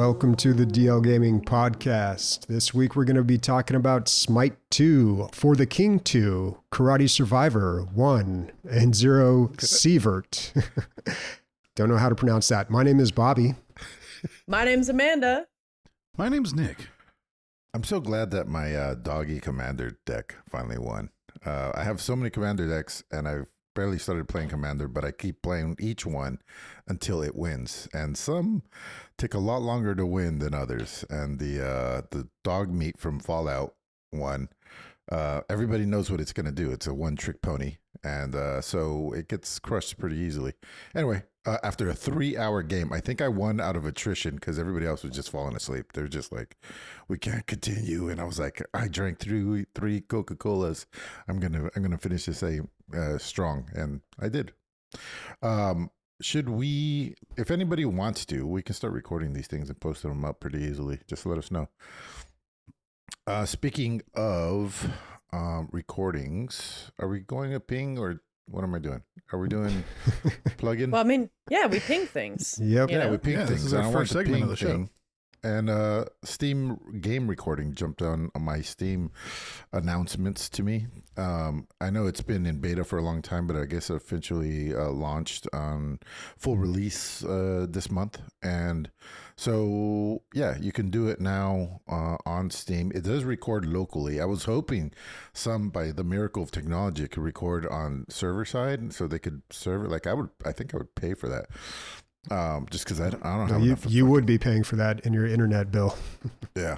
welcome to the DL Gaming Podcast. This week we're going to be talking about Smite 2, For the King 2, Karate Survivor 1, and Zero Sievert. Don't know how to pronounce that. My name is Bobby. My name's Amanda. My name's Nick. I'm so glad that my doggy commander deck finally won. I have so many commander decks, and I've barely started playing commander, but I keep playing each one until it wins. And some take a lot longer to win than others. And the dog meat from Fallout won. Everybody knows what it's going to do. It's a one-trick pony, and so it gets crushed pretty easily. Anyway, after a 3-hour game, I think I won out of attrition because everybody else was just falling asleep. They're just like, "We can't continue," and I was like, "I drank three Coca-Colas. I'm gonna finish this strong," and I did. Should we? If anybody wants to, we can start recording these things and posting them up pretty easily. Just let us know. Speaking of recordings, are we going a ping or what am I doing? Are we doing plug-in? Well, I mean, yeah, we ping things. Yep. Yeah, we ping things. This is our first segment of the show. And Steam game recording jumped on my Steam announcements to me. I know it's been in beta for a long time, but I guess it officially launched on full release this month. And so, yeah, you can do it now on Steam. It does record locally. I was hoping by the miracle of technology, it could record on server side so they could serve it. Like I think I would pay for that. Just because I don't have enough. You would be paying for that in your internet bill. Yeah.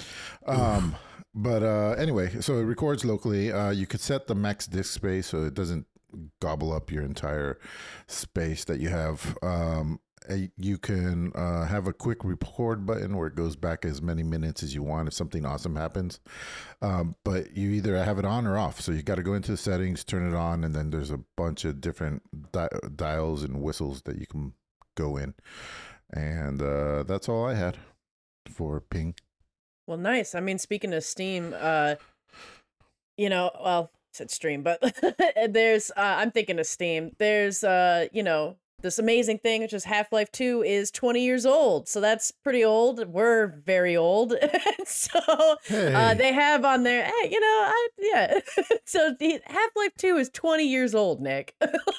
But anyway, so it records locally. You could set the max disk space so it doesn't gobble up your entire space that you have. You can have a quick record button where it goes back as many minutes as you want if something awesome happens. But you either have it on or off. So you got to go into the settings, turn it on, and then there's a bunch of different dials and whistles that you can go in. And that's all I had for ping. Well, nice. I mean, speaking of Steam, well, I said stream, but there's, I'm thinking of Steam. There's, this amazing thing, which is Half-Life 2 is 20 years old. So that's pretty old. We're very old. So they have on there, yeah. So the Half-Life 2 is 20 years old, Nick.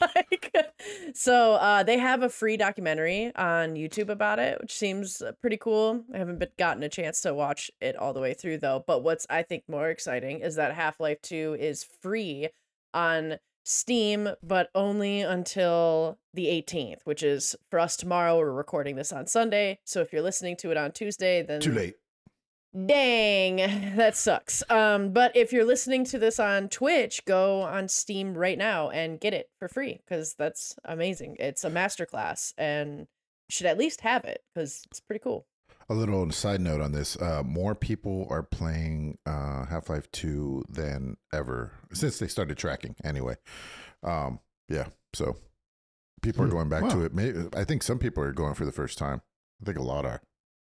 So they have a free documentary on YouTube about it, which seems pretty cool. I haven't gotten a chance to watch it all the way through, though. But what's, I think, more exciting is that Half-Life 2 is free on Steam, but only until the 18th, which is for us tomorrow. We're recording this on Sunday, so if you're listening to it on Tuesday, then Too late. Dang, that sucks. But if you're listening to this on Twitch, go on Steam right now and get it for free, because that's amazing. It's a masterclass, and you should at least have it because it's pretty cool. A little side note on this, more people are playing Half-Life 2 than ever since they started tracking anyway. Yeah, so people are going back to it. Maybe, I think some people are going for the first time. I think a lot are.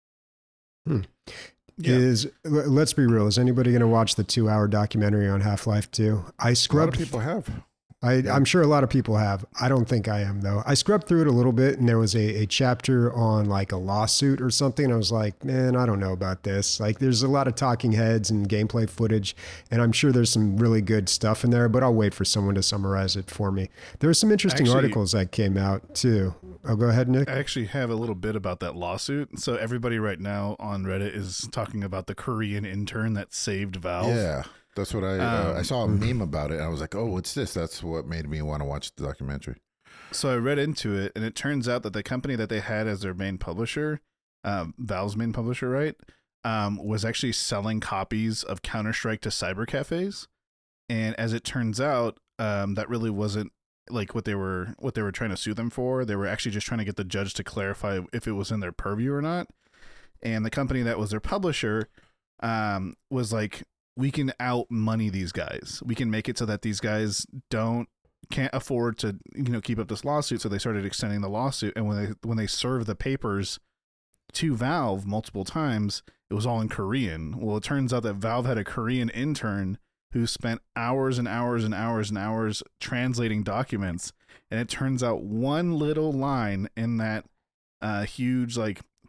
Yeah. Let's be real, is anybody going to watch the 2-hour documentary on Half-Life 2? A lot of people have. I'm sure a lot of people have. I don't think I am, though. I scrubbed through it a little bit, and there was a chapter on like a lawsuit or something. I was like, man, I don't know about this. Like, there's a lot of talking heads and gameplay footage, and I'm sure there's some really good stuff in there, but I'll wait for someone to summarize it for me. There were some interesting articles that came out, too. Oh, go ahead, Nick. I actually have a little bit about that lawsuit. So everybody right now on Reddit is talking about the Korean intern that saved Valve. Yeah. That's what I saw a meme about it. And I was like, oh, what's this? That's what made me want to watch the documentary. So I read into it, and it turns out that the company that they had as their main publisher, Valve's main publisher, right, was actually selling copies of Counter-Strike to cyber cafes. And as it turns out, that really wasn't like what they were trying to sue them for. They were actually just trying to get the judge to clarify if it was in their purview or not. And the company that was their publisher was like, we can out money these guys. We can make it so that these guys can't afford to, keep up this lawsuit. So they started extending the lawsuit. And when they served the papers to Valve multiple times, it was all in Korean. Well, it turns out that Valve had a Korean intern who spent hours and hours and hours and hours translating documents. And it turns out one little line in that huge, like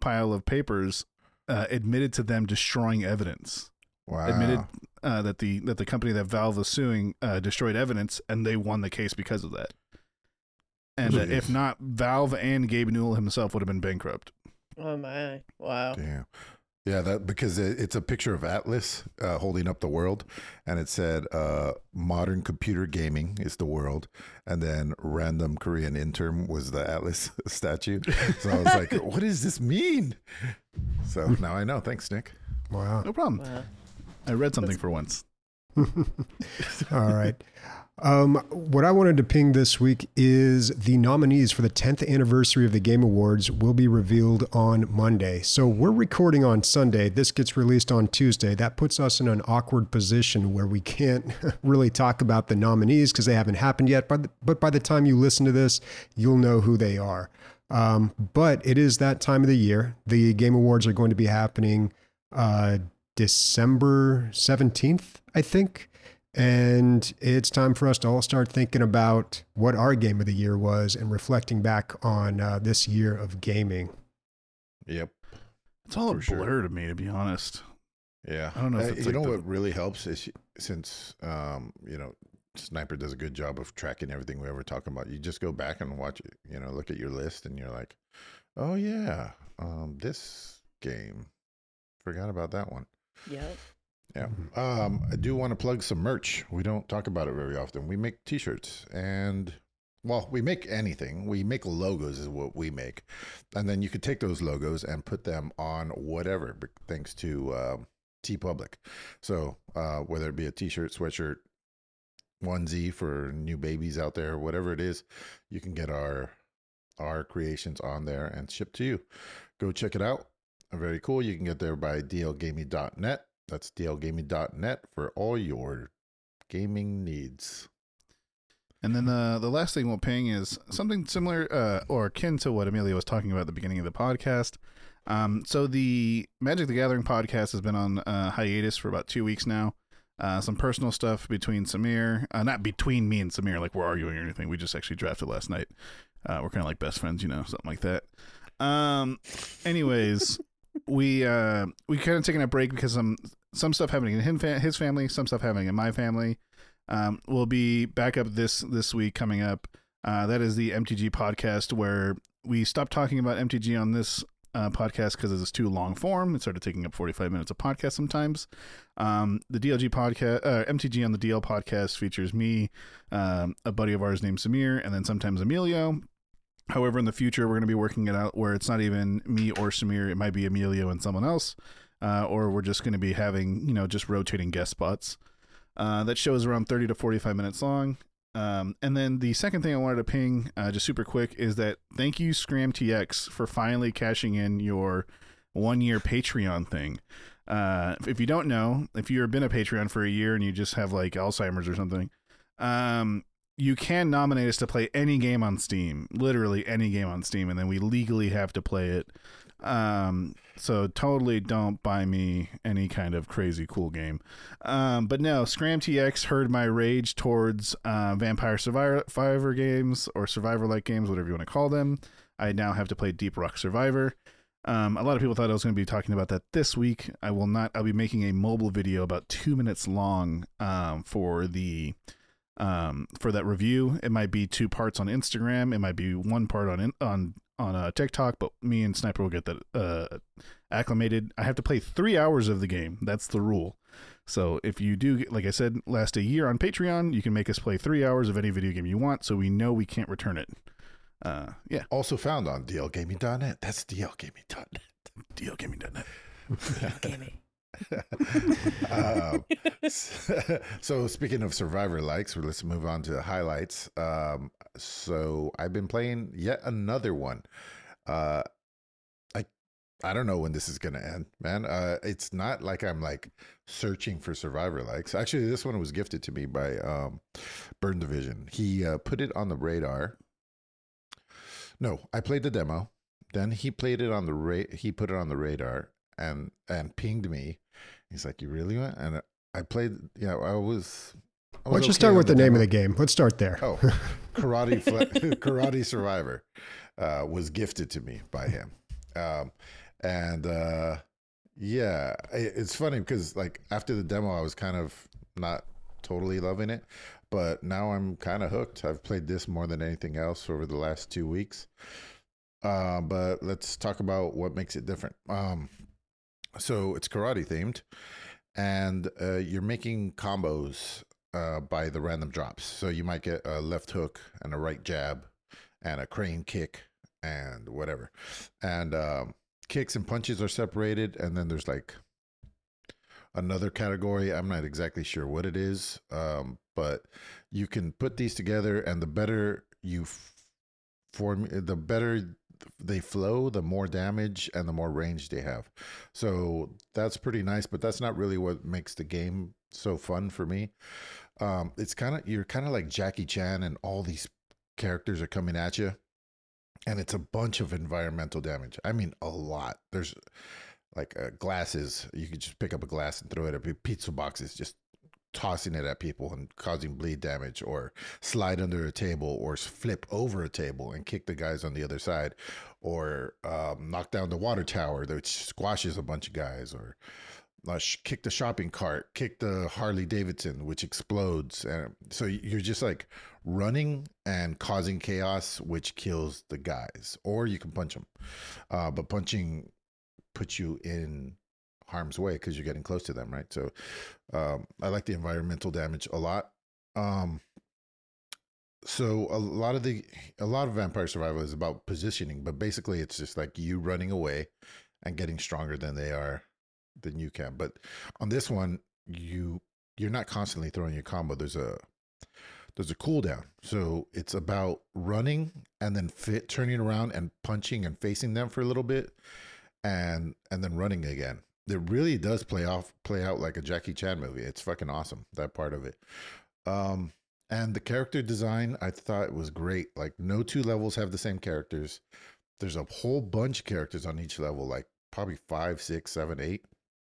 pile of papers admitted to them destroying evidence. Wow. Admitted that the company that Valve was suing destroyed evidence, and they won the case because of that. And if not, Valve and Gabe Newell himself would have been bankrupt. Oh my! Wow. Damn. Yeah, that because it's a picture of Atlas holding up the world, and it said modern computer gaming is the world, and then random Korean intern was the Atlas statue. So I was like, what does this mean? So now I know. Thanks, Nick. Wow. No problem. Wow. I read something for once. All right. What I wanted to ping this week is the nominees for the 10th anniversary of the Game Awards will be revealed on Monday. So we're recording on Sunday. This gets released on Tuesday. That puts us in an awkward position where we can't really talk about the nominees because they haven't happened yet. But by the time you listen to this, you'll know who they are. But it is that time of the year. The Game Awards are going to be happening December 17th, I think. And it's time for us to all start thinking about what our game of the year was and reflecting back on this year of gaming. Yep. It's all a For blur sure. to me, to be honest. Yeah. I don't know if it's you like know the- what really helps is since Sniper does a good job of tracking everything we ever talk about. You just go back and watch it, look at your list and you're like, oh yeah, this game. Forgot about that one. Yep. Yeah. I do want to plug some merch. We don't talk about it very often. We make t-shirts and we make anything. We make logos is what we make. And then you could take those logos and put them on whatever, thanks to TeePublic. So whether it be a t-shirt, sweatshirt, onesie for new babies out there, whatever it is, you can get our creations on there and shipped to you. Go check it out. Very cool. You can get there by dlgaming.net. That's dlgaming.net for all your gaming needs. And then the last thing we'll ping is something similar or akin to what Amelia was talking about at the beginning of the podcast. So the Magic the Gathering podcast has been on hiatus for about 2 weeks now. Some personal stuff between Samir, not between me and Samir, like we're arguing or anything. We just actually drafted last night. We're kind of like best friends, something like that. Anyways, we kind of taking a break because some stuff happening in his family, some stuff happening in my family. We'll be back up this week coming up. That is the MTG podcast where we stopped talking about MTG on this podcast because it's too long form. It started taking up 45 minutes of podcast sometimes. The DLG podcast, MTG on the DL podcast features me, a buddy of ours named Samir, and then sometimes Emilio. However, in the future, we're going to be working it out where it's not even me or Samir. It might be Emilio and someone else, or we're just going to be having, just rotating guest spots. That show is around 30 to 45 minutes long. And then the second thing I wanted to ping, just super quick, is that thank you, ScramTX, for finally cashing in your 1-year Patreon thing. If you don't know, if you've been a Patreon for a year and you just have like Alzheimer's or something, you can nominate us to play any game on Steam, literally any game on Steam, and then we legally have to play it. So totally don't buy me any kind of crazy cool game. But no, ScramTX heard my rage towards Vampire Survivor games or Survivor-like games, whatever you want to call them. I now have to play Deep Rock Survivor. A lot of people thought I was going to be talking about that this week. I will not. I'll be making a mobile video about 2 minutes long for that review. It might be 2 parts on Instagram. It might be 1 part on TikTok, but me and Sniper will get that acclimated. I have to play 3 hours of the game. That's the rule. So if you do, like I said, last a year on Patreon, you can make us play 3 hours of any video game you want, so we know we can't return it. Yeah. Also found on dlgaming.net. That's dlgaming.net. dlgaming.net. Gaming. So speaking of Survivor likes, let's move on to the highlights. So I've been playing yet another one. I don't know when this is gonna end, man. It's not like I'm like searching for Survivor likes. Actually, this one was gifted to me by Burn Division. He put it on the radar. No, I played the demo. Then he played it on the he put it on the radar and pinged me. He's like, "You really want?" And I played. Yeah, I was. Let's just start with the name of the game. Let's start there. Oh, Karate Survivor was gifted to me by him. And yeah, it's funny because like after the demo, I was kind of not totally loving it, but now I'm kind of hooked. I've played this more than anything else over the last 2 weeks. But let's talk about what makes it different. So it's karate themed, and you're making combos by the random drops. So you might get a left hook and a right jab and a crane kick and whatever. And kicks and punches are separated, and then there's like another category. I'm not exactly sure what it is, but you can put these together, and the better you form, the better they flow, the more damage and the more range they have. So that's pretty nice, but that's not really what makes the game so fun for me. It's kind of, you're kind of like Jackie Chan, and all these characters are coming at you, and it's a bunch of environmental damage. I mean, a lot. There's like glasses. You could just pick up a glass and throw it at pizza boxes, just tossing it at people and causing bleed damage, or slide under a table, or flip over a table and kick the guys on the other side, or knock down the water tower that squashes a bunch of guys, or kick the shopping cart, kick the Harley Davidson, which explodes. And so you're just like running and causing chaos, which kills the guys. Or you can punch them, but punching puts you in harm's way because you're getting close to them, right? So I like the environmental damage a lot. So a lot of Vampire Survival is about positioning, but basically it's just like you running away and getting stronger than you can. But on this one, you're not constantly throwing your combo. There's a cooldown. So it's about running and then turning around and punching and facing them for a little bit, and then running again. It really does play out like a Jackie Chan movie. It's fucking awesome, that part of it. And the character design, I thought was great. Like, no two levels have the same characters. There's a whole bunch of characters on each level, like probably 5, 6, 7, 8.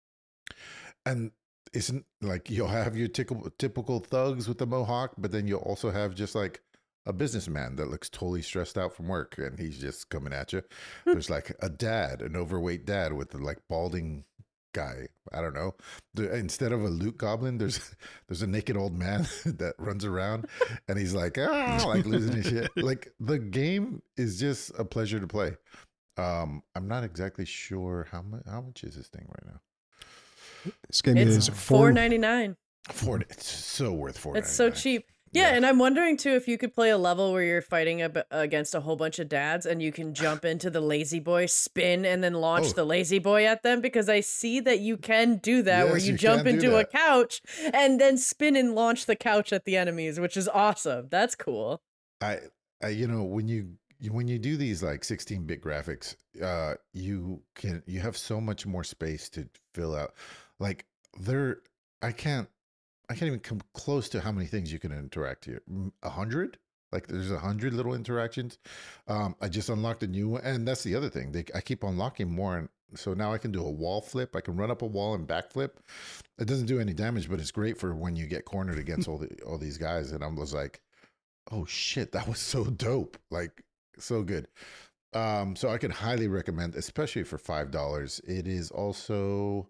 And isn't like you'll have your typical thugs with the mohawk, but then you'll also have just like a businessman that looks totally stressed out from work, and he's just coming at you. There's like an overweight dad with the like balding guy. I don't know. Instead of a loot goblin, there's a naked old man that runs around, and he's like like losing his shit. Like, the game is just a pleasure to play. I'm not exactly sure how much is this thing right now. This game It's is $4.99. It's so worth $4.99. It's so cheap. Yeah, and I'm wondering too if you could play a level where you're fighting against a whole bunch of dads, and you can jump into the lazy boy, spin, and then launch the lazy boy at them, because I see that you can do that, where you jump into a couch and then spin and launch the couch at the enemies, which is awesome. That's cool. I when you do these like 16-bit graphics, you have so much more space to fill out. Like, I can't even come close to how many things you can interact here. 100? Like, there's 100 little interactions. I just unlocked a new one, and that's the other thing. I keep unlocking more, and so now I can do a wall flip. I can run up a wall and backflip. It doesn't do any damage, but it's great for when you get cornered against all these guys. And I was like, oh shit, that was so dope. Like, so good. So I can highly recommend, especially for $5. It is also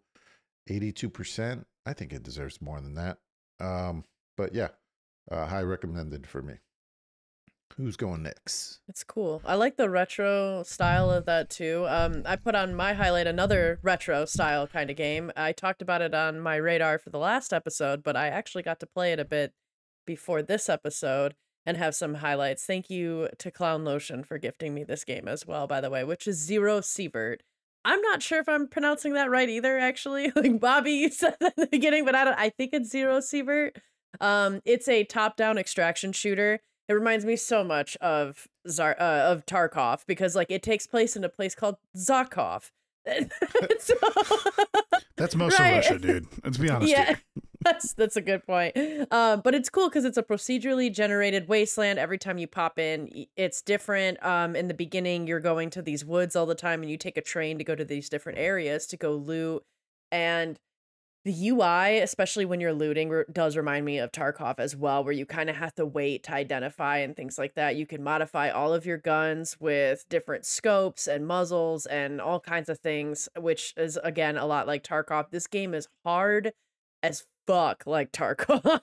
82%. I think it deserves more than that. But yeah, high recommended for me. Who's going next? It's cool. I like the retro style of that too. I put on my highlight another retro style kind of game. I talked about it on my radar for the last episode, but I actually got to play it a bit before this episode and have some highlights. Thank you to Clown Lotion for gifting me this game as well, by the way, which is Zero Sievert. I'm not sure if I'm pronouncing that right either, actually. Like Bobby, you said that in the beginning, but I think it's Zero Sievert. It's a top-down extraction shooter. It reminds me so much of Tarkov, because like it takes place in a place called Zarkov. So, that's most of Russia, dude. Let's be honest. Yeah, that's a good point. But it's cool because it's a procedurally generated wasteland. Every time you pop in, it's different. In the beginning, you're going to these woods all the time, and you take a train to go to these different areas to go loot. And The UI, especially when you're looting, does remind me of Tarkov as well, where you kind of have to wait to identify and things like that. You can modify all of your guns with different scopes and muzzles and all kinds of things, which is again a lot like Tarkov. This game is hard as fuck like Tarkov.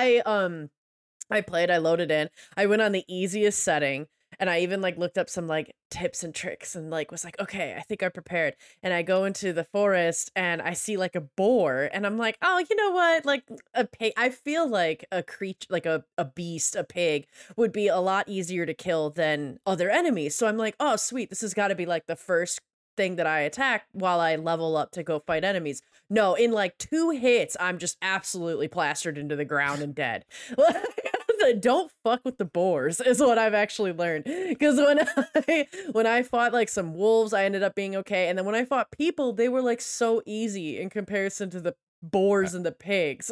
I loaded in. I went on the easiest setting and I even like looked up some like tips and tricks and like was like, okay, I think I'm prepared. And I go into the forest and I see like a boar and I'm like, oh, you know what? Like a pig. I feel like a creature, like a beast, a pig would be a lot easier to kill than other enemies. So I'm like, oh, sweet. This has got to be like the first thing that I attack while I level up to go fight enemies. No, in like 2 hits, I'm just absolutely plastered into the ground and dead. Don't fuck with the boars is what I've actually learned. Because when I fought like some wolves, I ended up being okay. And then when I fought people, they were like so easy in comparison to the boars and the pigs.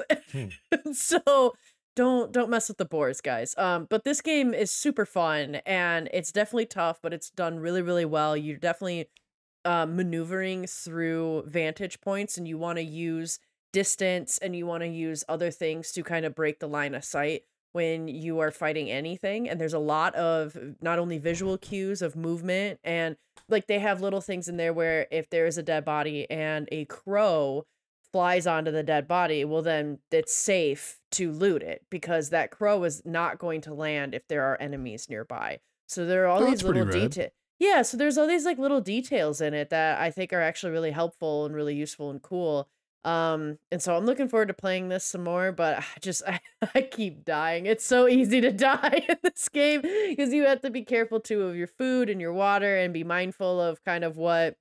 So don't mess with the boars, guys. But this game is super fun and it's definitely tough, but it's done really, really well. You're definitely maneuvering through vantage points and you want to use distance and you want to use other things to kind of break the line of sight when you are fighting anything. And there's a lot of not only visual cues of movement and like they have little things in there where if there is a dead body and a crow flies onto the dead body, well then it's safe to loot it because that crow is not going to land if there are enemies nearby. So there are all these little details. Yeah, so there's all these like little details in it that I think are actually really helpful and really useful and cool. And so I'm looking forward to playing this some more, but I keep dying. It's so easy to die in this game because you have to be careful too of your food and your water and be mindful of kind of what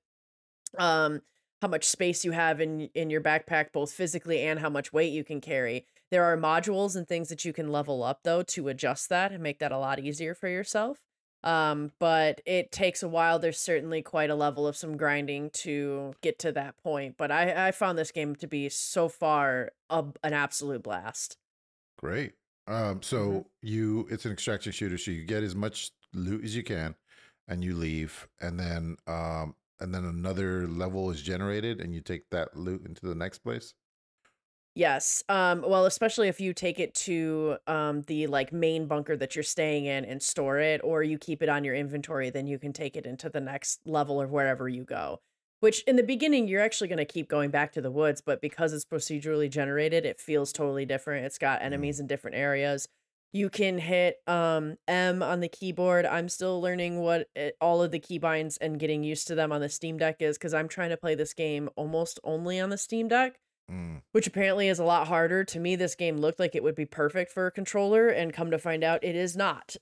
how much space you have in your backpack, both physically and how much weight you can carry. There are modules and things that you can level up though to adjust that and make that a lot easier for yourself. But it takes a while. There's certainly quite a level of some grinding to get to that point. But I found this game to be so far an absolute blast. Great. So it's an extraction shooter, so you get as much loot as you can, and you leave, and then another level is generated, and you take that loot into the next place. Yes. Well, especially if you take it to the like main bunker that you're staying in and store it, or you keep it on your inventory, then you can take it into the next level or wherever you go. Which in the beginning you're actually going to keep going back to the woods, but because it's procedurally generated, it feels totally different. It's got enemies in different areas. You can hit M on the keyboard. I'm still learning what all of the keybinds and getting used to them on the Steam Deck is because I'm trying to play this game almost only on the Steam Deck. Which apparently is a lot harder. To me, this game looked like it would be perfect for a controller, and come to find out, it is not.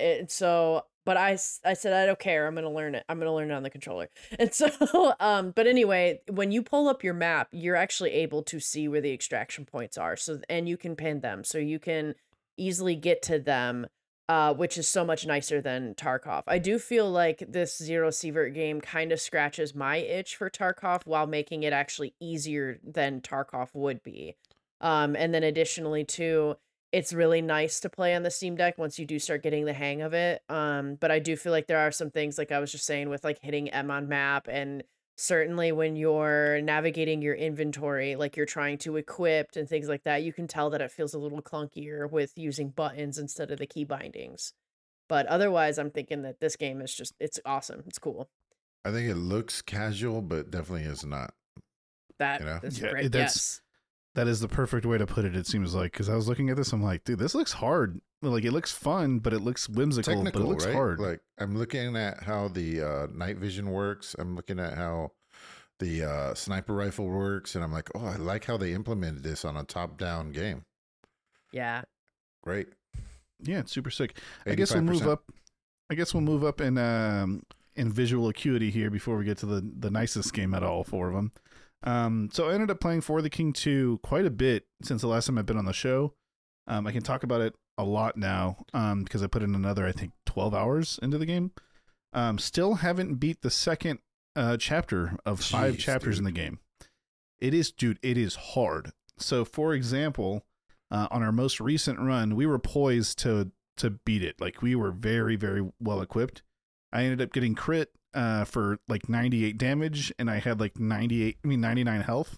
But I said I don't care. I'm gonna learn it. I'm gonna learn it on the controller. And so, but anyway, when you pull up your map, you're actually able to see where the extraction points are. So, and you can pin them, so you can easily get to them. Which is so much nicer than Tarkov. I do feel like this Zero Sievert game kind of scratches my itch for Tarkov while making it actually easier than Tarkov would be. And then additionally too, it's really nice to play on the Steam Deck once you do start getting the hang of it. But I do feel like there are some things like I was just saying with like hitting M on map and certainly when you're navigating your inventory, like you're trying to equip and things like that, you can tell that it feels a little clunkier with using buttons instead of the key bindings. But otherwise, I'm thinking that this game is it's awesome. It's cool. I think it looks casual, but definitely is not. That's great. Yes. That is the perfect way to put it, it seems like. Because I was looking at this, I'm like, dude, this looks hard. Like, it looks fun, but it looks whimsical, but it looks hard. Like, I'm looking at how the night vision works. I'm looking at how the sniper rifle works. And I'm like, oh, I like how they implemented this on a top-down game. Yeah. Great. Yeah, it's super sick. I guess we'll move up in visual acuity here before we get to the nicest game out of all four of them. So I ended up playing For the King 2 quite a bit since the last time I've been on the show. I can talk about it a lot now because I put in another, I think, 12 hours into the game. Still haven't beat the second chapter of 5 chapters in the game. It is hard. So, for example, on our most recent run, we were poised to beat it. Like, we were very, very well equipped. I ended up getting crit for like 98 damage, and I had like 99 health.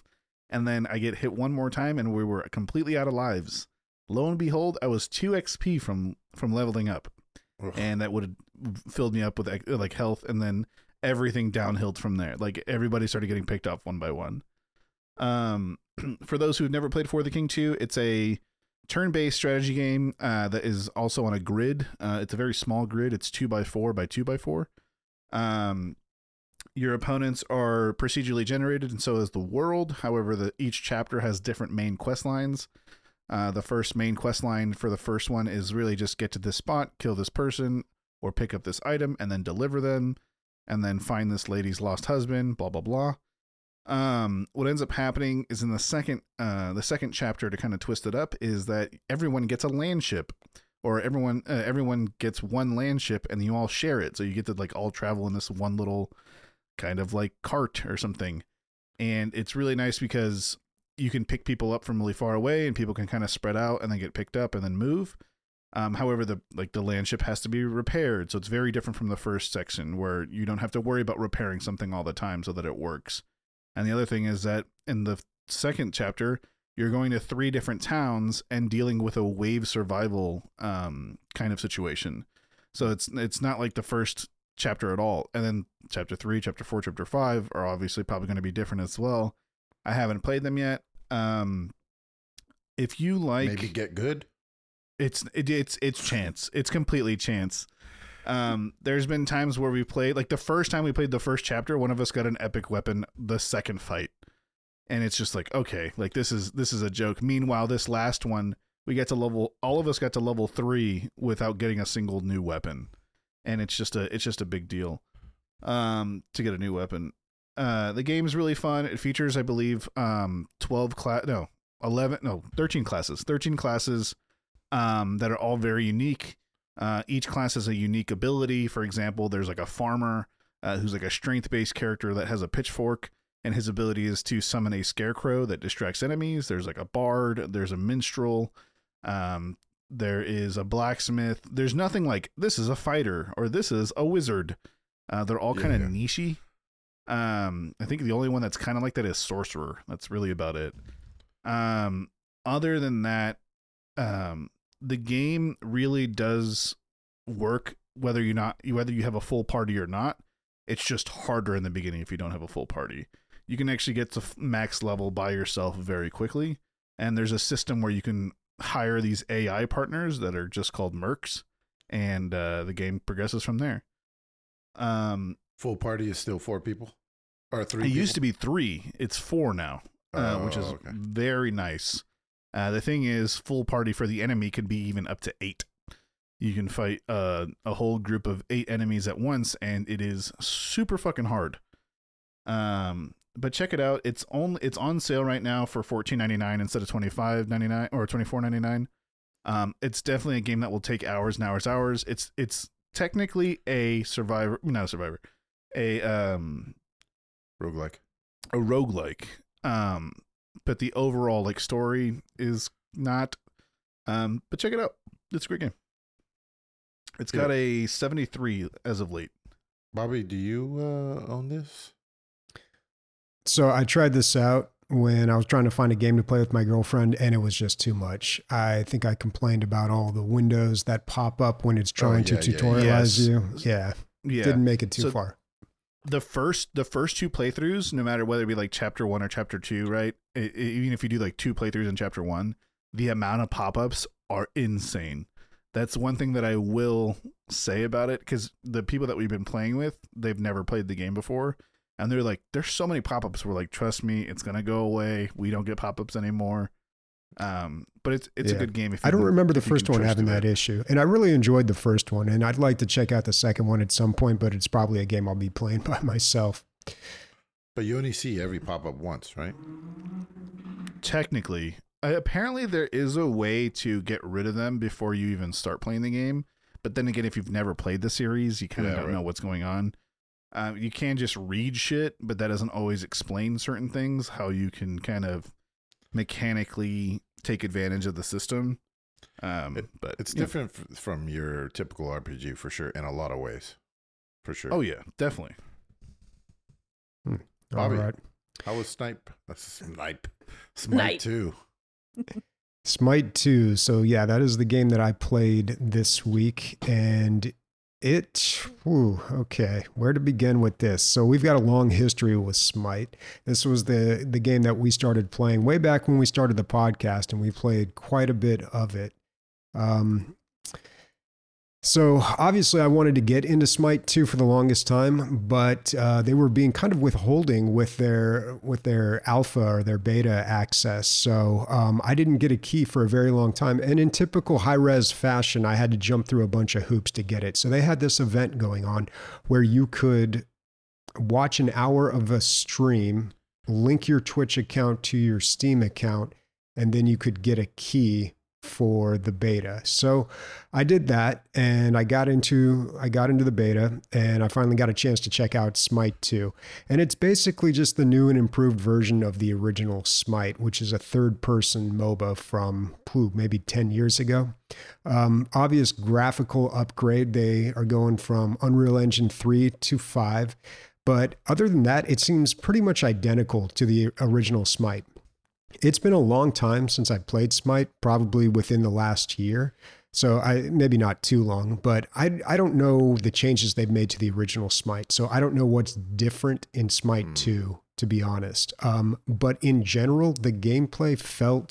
and then I get hit one more time, and we were completely out of lives. Lo and behold, I was 2 XP from leveling up, and that would have filled me up with like health, and then everything downhilled from there. Like everybody started getting picked off one by one. For those who've never played For the King 2, it's a turn-based strategy game that is also on a grid. It's a very small grid. It's 2x4 by 2x4. Your opponents are procedurally generated, and so is the world. However, each chapter has different main quest lines. The first main quest line for the first one is really just get to this spot, kill this person, or pick up this item, and then deliver them, and then find this lady's lost husband, blah, blah, blah. What ends up happening is in the second chapter, to kind of twist it up, is that everyone gets a land ship, or everyone gets one land ship, and you all share it. So you get to like all travel in this one little kind of like cart or something. And it's really nice because you can pick people up from really far away, and people can kind of spread out and then get picked up and then move. However, the land ship has to be repaired. So it's very different from the first section, where you don't have to worry about repairing something all the time so that it works. And the other thing is that in the second chapter, you're going to 3 different towns and dealing with a wave survival kind of situation. So it's not like the first chapter at all. And then chapter 3, chapter 4, chapter 5 are obviously probably going to be different as well. I haven't played them yet. If you like, maybe get good. It's chance. It's completely chance. There's been times where we played, like the first time we played the first chapter, one of us got an epic weapon the second fight, and it's just like, okay, like this is a joke. Meanwhile, this last one, all of us got to level 3 without getting a single new weapon, and it's just a big deal to get a new weapon. The game is really fun. It features, I believe, 13 classes that are all very unique. Each class has a unique ability. For example, there's like a farmer who's like a strength-based character that has a pitchfork, and his ability is to summon a scarecrow that distracts enemies. There's like a bard. There's a minstrel. There is a blacksmith. There's nothing like this is a fighter or this is a wizard. They're all kind of niche-y. I think the only one that's kind of like that is sorcerer. That's really about it. Other than that, the game really does work whether you have a full party or not. It's just harder in the beginning if you don't have a full party. You can actually get to max level by yourself very quickly, and there's a system where you can hire these AI partners that are just called mercs, and the game progresses from there. Full party is still 4 people or 3 It people? used to be 3. It's 4 now, which is very nice. The thing is, full party for the enemy could be even up to 8. You can fight a whole group of 8 enemies at once, and it is super fucking hard. But check it out. It's on sale right now for $14.99 instead of $25.99 or $24.99. It's definitely a game that will take hours and hours. It's technically a roguelike. A roguelike. But the overall like story is not. But check it out. It's a great game. It's got a 73 as of late. Bobby, do you own this? So I tried this out when I was trying to find a game to play with my girlfriend, and it was just too much. I think I complained about all the windows that pop up when it's trying to tutorialize you. Yeah. Didn't make it too far. The first 2 playthroughs, no matter whether it be like chapter 1 or chapter 2, right? Even if you do like 2 playthroughs in chapter 1, the amount of pop-ups are insane. That's one thing that I will say about it, because the people that we've been playing with, they've never played the game before. And they're like, there's so many pop-ups. We're like, trust me, it's going to go away. We don't get pop-ups anymore. But it's a good game. I don't remember the first one having that issue. And I really enjoyed the first one. And I'd like to check out the second one at some point, but it's probably a game I'll be playing by myself. But you only see every pop-up once, right? Technically. Apparently there is a way to get rid of them before you even start playing the game. But then again, if you've never played the series, you kind of don't know what's going on. You can just read shit, but that doesn't always explain certain things, how you can kind of mechanically take advantage of the system. But it's different from your typical RPG for sure, in a lot of ways. For sure. Oh, yeah, definitely. All right. How was Smite Snipe. 2? Smite 2. So yeah, that is the game that I played this week, and okay, where to begin with this? So we've got a long history with Smite. This was the game that we started playing way back when we started the podcast, and we played quite a bit of it. So obviously I wanted to get into Smite 2 for the longest time, but they were being kind of withholding with their alpha or their beta access. So I didn't get a key for a very long time. And in typical high-res fashion, I had to jump through a bunch of hoops to get it. So they had this event going on where you could watch an hour of a stream, link your Twitch account to your Steam account, and then you could get a key for the beta. So I did that, and I got into the beta, and I finally got a chance to check out Smite 2. And it's basically just the new and improved version of the original Smite, which is a third-person MOBA from maybe 10 years ago. Obvious graphical upgrade. They are going from Unreal Engine 3 to 5. But other than that, it seems pretty much identical to the original Smite. It's been a long time since I played Smite, probably within the last year. So maybe not too long, but I don't know the changes they've made to the original Smite. So I don't know what's different in Smite 2, to be honest. But in general, the gameplay felt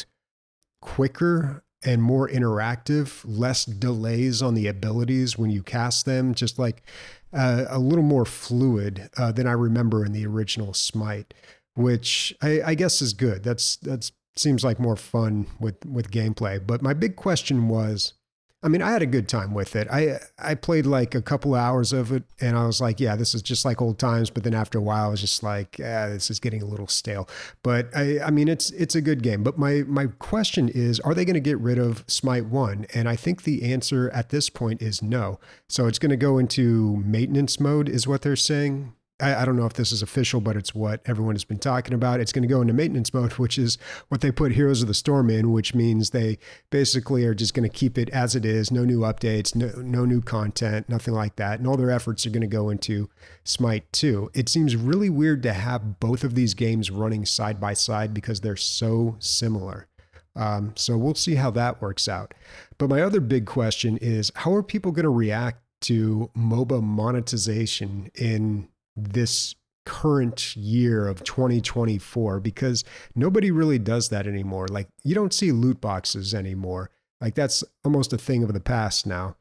quicker and more interactive, less delays on the abilities when you cast them, just like a little more fluid than I remember in the original Smite, which I guess is good. That's seems like more fun with gameplay. But my big question was, I mean, I had a good time with it. I played like a couple hours of it, and I was like, yeah, this is just like old times. But then after a while, I was just like, this is getting a little stale. But I mean, it's a good game. But my question is, are they going to get rid of Smite 1? And I think the answer at this point is no. So it's going to go into maintenance mode, is what they're saying. I don't know if this is official, but it's what everyone has been talking about. It's going to go into maintenance mode, which is what they put Heroes of the Storm in, which means they basically are just going to keep it as it is. No new updates, no new content, nothing like that. And all their efforts are going to go into Smite 2. It seems really weird to have both of these games running side by side because they're so similar. So we'll see how that works out. But my other big question is, how are people going to react to MOBA monetization in this current year of 2024? Because nobody really does that anymore. Like, you don't see loot boxes anymore. Like, that's almost a thing of the past now.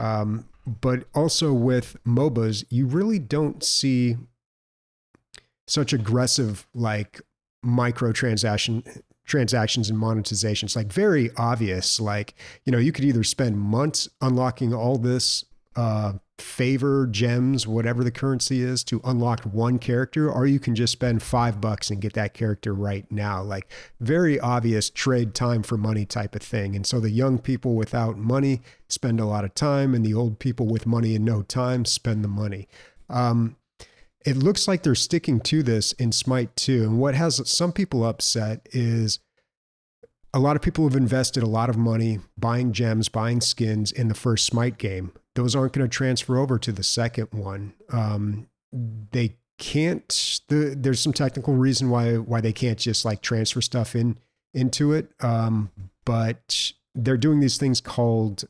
But also with MOBAs, you really don't see such aggressive like transactions and monetization. It's like very obvious. Like, you could either spend months unlocking all this favor gems, whatever the currency is, to unlock one character, or you can just spend $5 and get that character right now. Like, very obvious trade time for money type of thing. And so the young people without money spend a lot of time, and the old people with money and no time spend the money. It looks like they're sticking to this in Smite 2. And what has some people upset is a lot of people have invested a lot of money buying gems, buying skins in the first Smite game. Those aren't going to transfer over to the second one. They can't. There's some technical reason why they can't just like transfer stuff into it. But they're doing these things called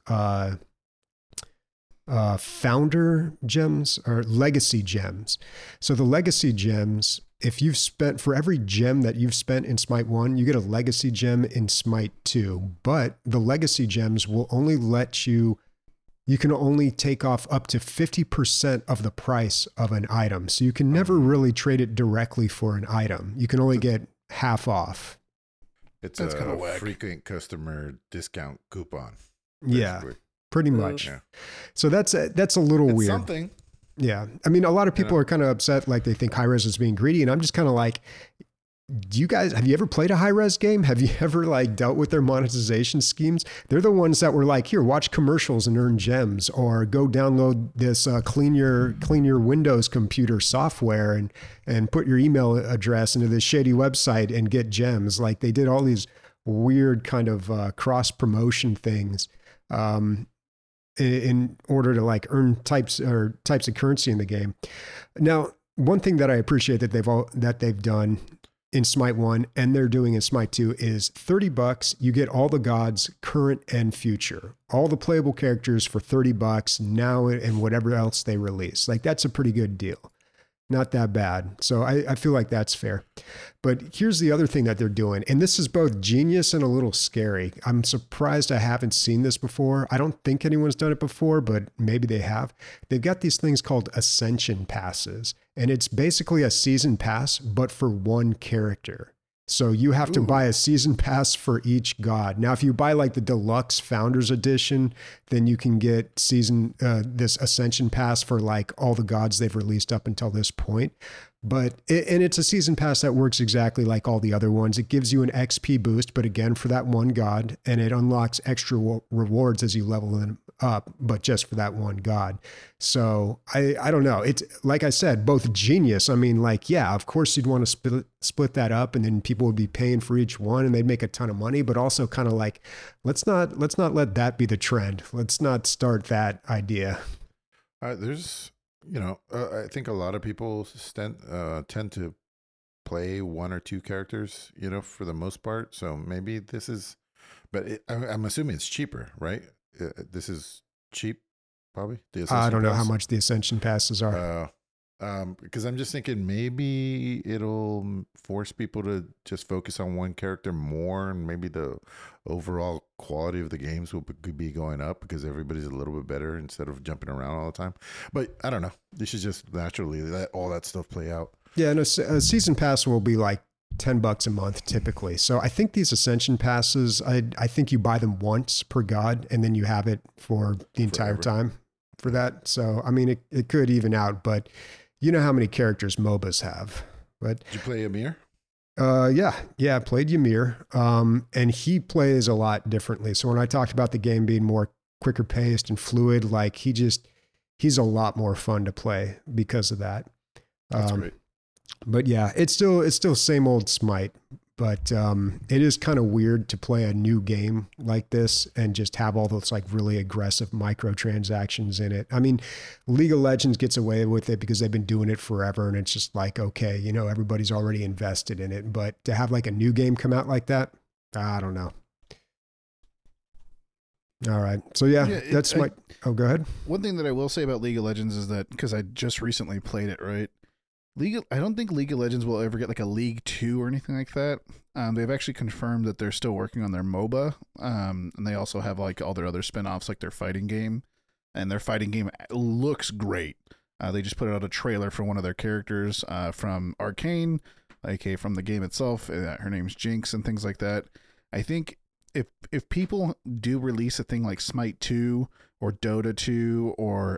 founder gems or legacy gems. So the legacy gems, if you've spent, for every gem that you've spent in Smite 1, you get a legacy gem in Smite 2. But the legacy gems will only let you can only take off up to 50% of the price of an item. So you can never really trade it directly for an item. You can only get half off. It's That's kinda a whack. frequent customer discount coupon. Yeah, basically. pretty much. Yeah. So that's a little It's weird. something. Yeah. I mean, a lot of people are kind of upset, like they think Hi-Rez is being greedy. And I'm just kind of like, have you ever played a Hi-Rez game? Have you ever like dealt with their monetization schemes? They're the ones that were like, here, watch commercials and earn gems, or go download this clean your Windows computer software and put your email address into this shady website and get gems. Like, they did all these weird kind of cross promotion things in order to like earn types of currency in the game. Now, one thing that I appreciate that they've done in Smite 1 and they're doing in Smite 2 is $30. You get all the gods, current and future, all the playable characters for $30 now and whatever else they release. Like that's a pretty good deal. Not that bad. So I feel like that's fair. But here's the other thing that they're doing. And this is both genius and a little scary. I'm surprised I haven't seen this before. I don't think anyone's done it before, but maybe they have. They've got these things called Ascension Passes. And it's basically a season pass, but for one character. So you have to buy a season pass for each god. Now, if you buy like the deluxe Founders Edition, then you can get this Ascension Pass for like all the gods they've released up until this point. And it's a season pass that works exactly like all the other ones. It gives you an XP boost, but again, for that one god, and it unlocks extra rewards as you level them up, but just for that one god. So I don't know. It's like I said, both genius. I mean, like, yeah, of course you'd want to split that up and then people would be paying for each one and they'd make a ton of money, but also kind of like, let's not let that be the trend. Let's not start that idea. There's, I think a lot of people tend to play one or two characters, for the most part. So maybe this is, but I'm assuming it's cheaper, right? This is cheap, probably. I don't know how much the Ascension passes are. Because I'm just thinking maybe it'll force people to just focus on one character more, and maybe the overall quality of the games could be going up because everybody's a little bit better instead of jumping around all the time. But I don't know. They should just naturally let all that stuff play out. Yeah, and a season pass will be like $10 a month typically. So I think these Ascension passes, I think you buy them once per god and then you have it for the entire time for that. So, I mean, it could even out, but you know how many characters MOBAs have. But did you play Ymir? Yeah, I played Ymir. And he plays a lot differently. So when I talked about the game being more quicker paced and fluid, like he's a lot more fun to play because of that. That's great. But yeah, it's still same old Smite, but it is kind of weird to play a new game like this and just have all those like really aggressive microtransactions in it. I mean, League of Legends gets away with it because they've been doing it forever and it's just like, okay, everybody's already invested in it, but to have like a new game come out like that, I don't know. All right. So go ahead. One thing that I will say about League of Legends is that because I just recently played it, right? I don't think League of Legends will ever get like a League 2 or anything like that. They've actually confirmed that they're still working on their MOBA. And they also have like all their other spinoffs, like their fighting game. And their fighting game looks great. They just put out a trailer for one of their characters from Arcane, aka from the game itself. Her name's Jinx and things like that. I think if people do release a thing like Smite 2 or Dota 2 or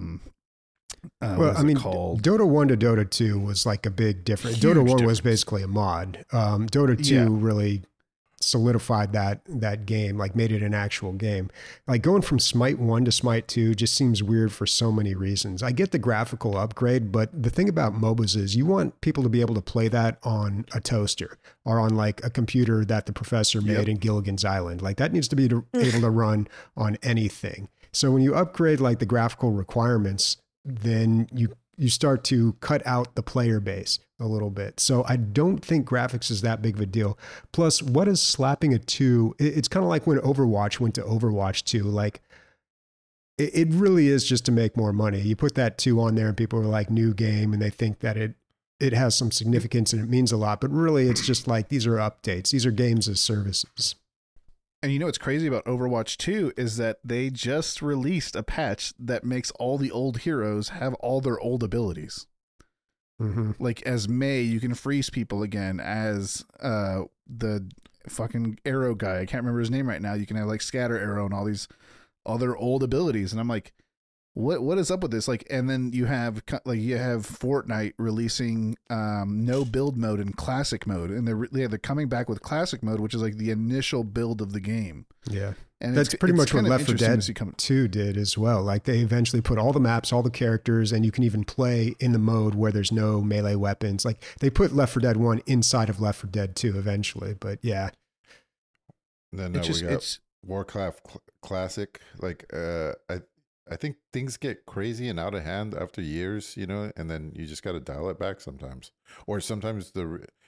Dota 1 to Dota 2 was like a big difference. Dota 1 was basically a mod. Dota 2 really solidified that game, like made it an actual game. Like going from Smite 1 to Smite 2 just seems weird for so many reasons. I get the graphical upgrade, but the thing about MOBAs is you want people to be able to play that on a toaster or on like a computer that the professor made in Gilligan's Island. Like that needs to be able to run on anything. So when you upgrade like the graphical requirements, then you start to cut out the player base a little bit. So I don't think graphics is that big of a deal. Plus, what is slapping a 2? It's kind of like when Overwatch went to Overwatch 2. Like, it really is just to make more money. You put that 2 on there and people are like, new game, and they think that it has some significance and it means a lot. But really, it's just like, these are updates. These are games as services. And what's crazy about Overwatch 2 is that they just released a patch that makes all the old heroes have all their old abilities. Mm-hmm. Like as Mei, you can freeze people again. As the fucking arrow guy, I can't remember his name right now. You can have like scatter arrow and all these other old abilities. And I'm like, what is up with this? Like, and then you have Fortnite releasing no build mode and classic mode, and they're coming back with classic mode, which is like the initial build of the game. Yeah, and that's pretty much what Left 4 Dead 2 did as well. Like they eventually put all the maps, all the characters, and you can even play in the mode where there's no melee weapons. Like they put Left 4 Dead 1 inside of Left 4 Dead 2 eventually, but yeah. And then we got Warcraft Classic. Like I think things get crazy and out of hand after years, and then you just got to dial it back sometimes. Or sometimes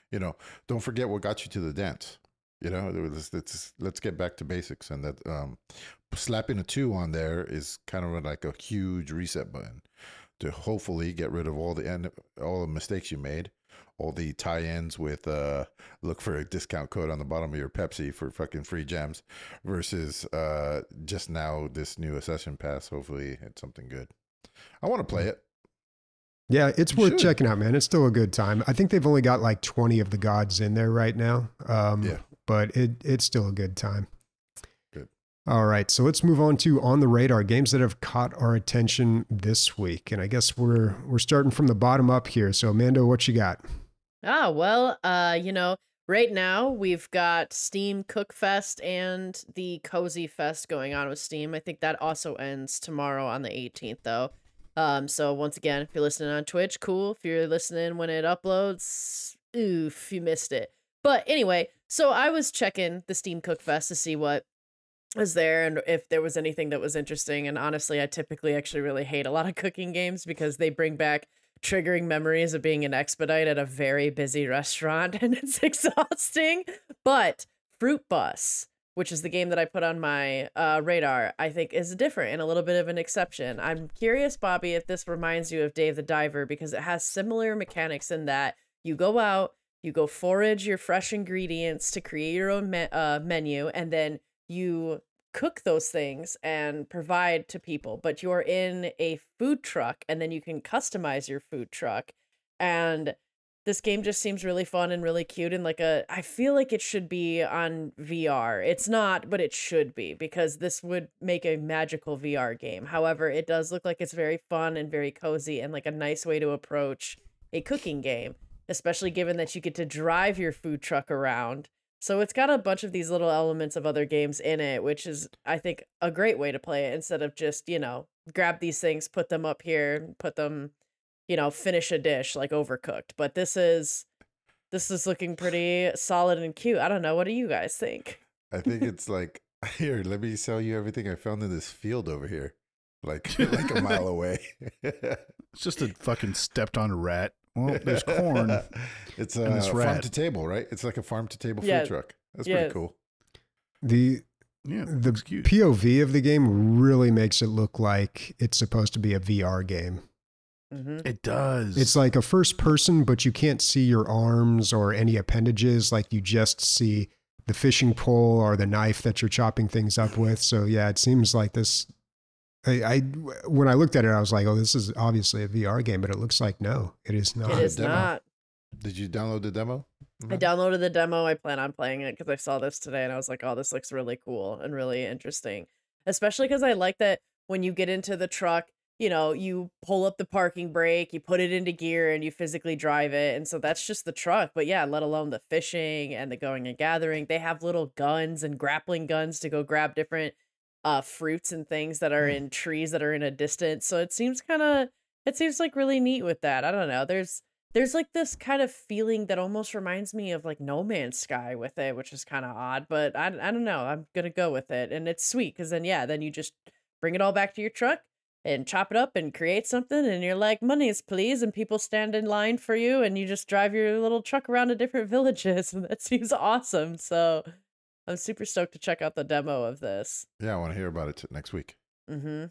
don't forget what got you to the dance. Let's get back to basics, and that slapping a 2 on there is kind of like a huge reset button to hopefully get rid of all the mistakes you made, all the tie-ins with look for a discount code on the bottom of your Pepsi for fucking free gems, versus just now this new Accession Pass. Hopefully it's something good. I want to play it. Yeah, it's worth checking out, man. It's still a good time. I think they've only got like 20 of the gods in there right now. But it's still a good time. Good. All right, so let's move on to On the Radar, games that have caught our attention this week. And I guess we're starting from the bottom up here. So Amanda, what you got? Right now we've got Steam Cook Fest and the Cozy Fest going on with Steam. I think that also ends tomorrow on the 18th, though. So once again, if you're listening on Twitch, cool. If you're listening when it uploads, oof, you missed it. But anyway, so I was checking the Steam Cook Fest to see what was there and if there was anything that was interesting. And honestly, I typically actually really hate a lot of cooking games because they bring back triggering memories of being an expedite at a very busy restaurant, and it's exhausting. But Fruit Bus, which is the game that I put on my radar, I think is different and a little bit of an exception. I'm curious, Bobby, if this reminds you of Dave the Diver, because it has similar mechanics in that you go out, you go forage your fresh ingredients to create your own menu, and then you cook those things and provide to people. But you're in a food truck, and then you can customize your food truck. And this game just seems really fun and really cute, and I feel like it should be on VR. It's not, but it should be, because this would make a magical VR game. However, it does look like it's very fun and very cozy and like a nice way to approach a cooking game, especially given that you get to drive your food truck around. So it's got a bunch of these little elements of other games in it, which is, I think, a great way to play it instead of just, grab these things, put them up here, put them, finish a dish like Overcooked. But this is looking pretty solid and cute. I don't know. What do you guys think? I think it's like, here, let me sell you everything I found in this field over here. Like a mile away. It's just a fucking stepped on rat. Well, there's corn. It's a farm to table, right? It's like a farm to table food truck. That's pretty cool. The POV of the game really makes it look like it's supposed to be a VR game. Mm-hmm. It does. It's like a first person, but you can't see your arms or any appendages. Like you just see the fishing pole or the knife that you're chopping things up with. So yeah, it seems like this. When I looked at it, I was like, oh, this is obviously a VR game, but it looks like no, it is not. It is not. Did you download the demo? I downloaded the demo. I plan on playing it because I saw this today and I was like, oh, this looks really cool and really interesting. Especially because I like that when you get into the truck, you pull up the parking brake, you put it into gear, and you physically drive it. And so that's just the truck. But yeah, let alone the fishing and the going and gathering. They have little guns and grappling guns to go grab different fruits and things that are in trees that are in a distance. So it seems like really neat with that. I don't know. There's like this kind of feeling that almost reminds me of like No Man's Sky with it, which is kind of odd, but I don't know. I'm going to go with it. And it's sweet because then you just bring it all back to your truck and chop it up and create something. And you're like, monies, please. And people stand in line for you and you just drive your little truck around to different villages. And that seems awesome. So I'm super stoked to check out the demo of this. Yeah, I want to hear about it next week. Mm-hmm.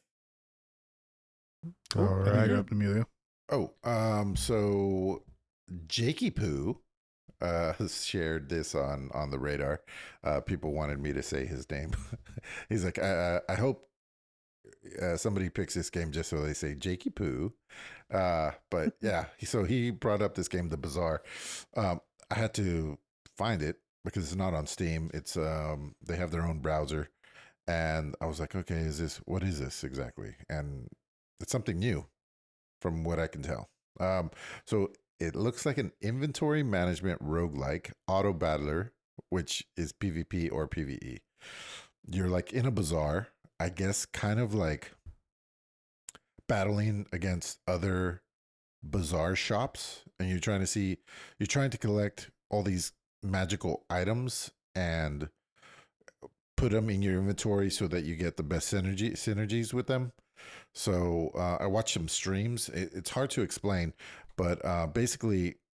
All right. You're up, Emilio. Oh, so Jakey Poo has shared this on the radar. People wanted me to say his name. He's like, I hope somebody picks this game just so they say Jakey Poo. But yeah, so he brought up this game, The Bazaar. I had to find it because it's not on Steam. It's they have their own browser, and I was like, okay, what is this exactly? And it's something new, from what I can tell. So it looks like an inventory management roguelike auto battler, which is PvP or PvE. You're like in a bazaar, I guess, kind of like battling against other bazaar shops, and you're trying to collect all these magical items and put them in your inventory so that you get the best synergies with them. So I watched some streams. It's hard to explain, but basically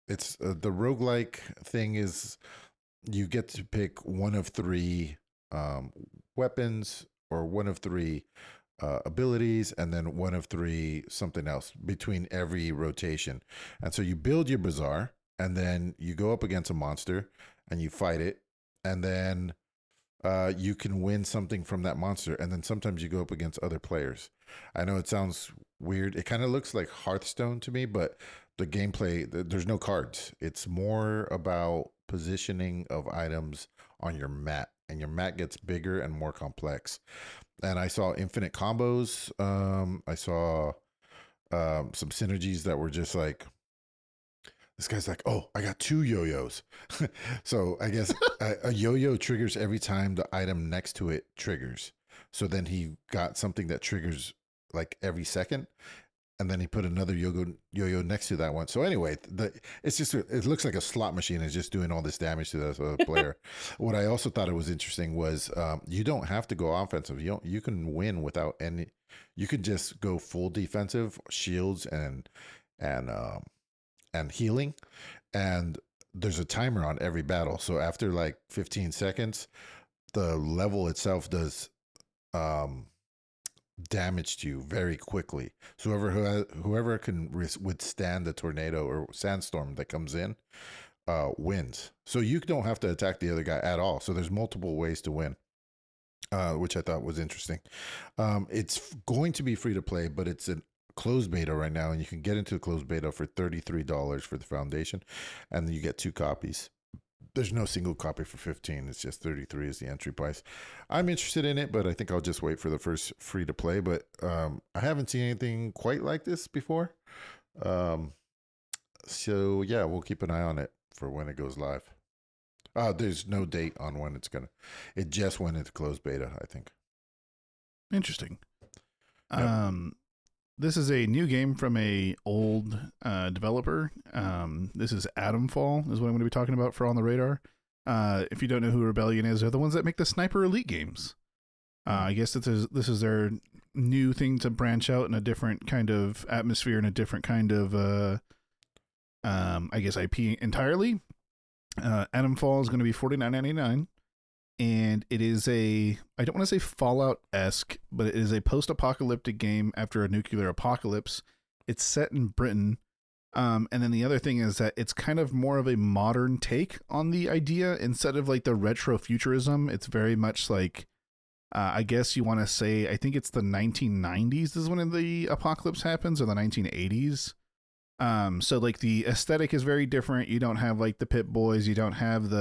It's the roguelike thing is you get to pick one of three weapons or one of three abilities, and then one of three something else between every rotation. And so you build your bazaar, and then you go up against a monster and you fight it, and then you can win something from that monster, and then sometimes you go up against other players. I know it sounds weird. It kind of looks like Hearthstone to me, but the gameplay, there's no cards. It's more about positioning of items on your mat, and your mat gets bigger and more complex. And I saw infinite combos. I saw some synergies that were just like, this guy's like, oh, I got 2 yo-yos. So I guess a yo-yo triggers every time the item next to it triggers. So then he got something that triggers like every second. And then he put another yo-yo next to that one. So anyway, it's just, it looks like a slot machine is just doing all this damage to the player. What I also thought it was interesting was you don't have to go offensive. You can win without any. You can just go full defensive, shields and healing, and there's a timer on every battle. So after like 15 seconds, the level itself does damage to you very quickly. So whoever can withstand the tornado or sandstorm that comes in wins. So you don't have to attack the other guy at all. So there's multiple ways to win, which I thought was interesting. It's going to be free to play, but it's an closed beta right now, and you can get into the closed beta for $33 for the foundation, and then you get 2 copies. There's no single copy for 15. It's just 33 is the entry price. I'm interested in it, but I think I'll just wait for the first free to play. But I haven't seen anything quite like this before. So yeah, we'll keep an eye on it for when it goes live. There's no date on when it just went into closed beta, I think. Interesting. Yep. This is a new game from a old developer. This is Atomfall, is what I'm going to be talking about for On the Radar. If you don't know who Rebellion is, they're the ones that make the Sniper Elite games. I guess this is their new thing to branch out in a different kind of atmosphere and a different kind of, I guess, IP entirely. Atomfall is going to be $49.99. And it is I don't want to say Fallout-esque, but it is a post-apocalyptic game after a nuclear apocalypse. It's set in Britain. And then the other thing is that it's kind of more of a modern take on the idea. Instead of like the retro futurism, it's very much like, I guess you want to say, I think it's the 1990s is when the apocalypse happens, or the 1980s. So like the aesthetic is very different. You don't have like the Pit Boys. You don't have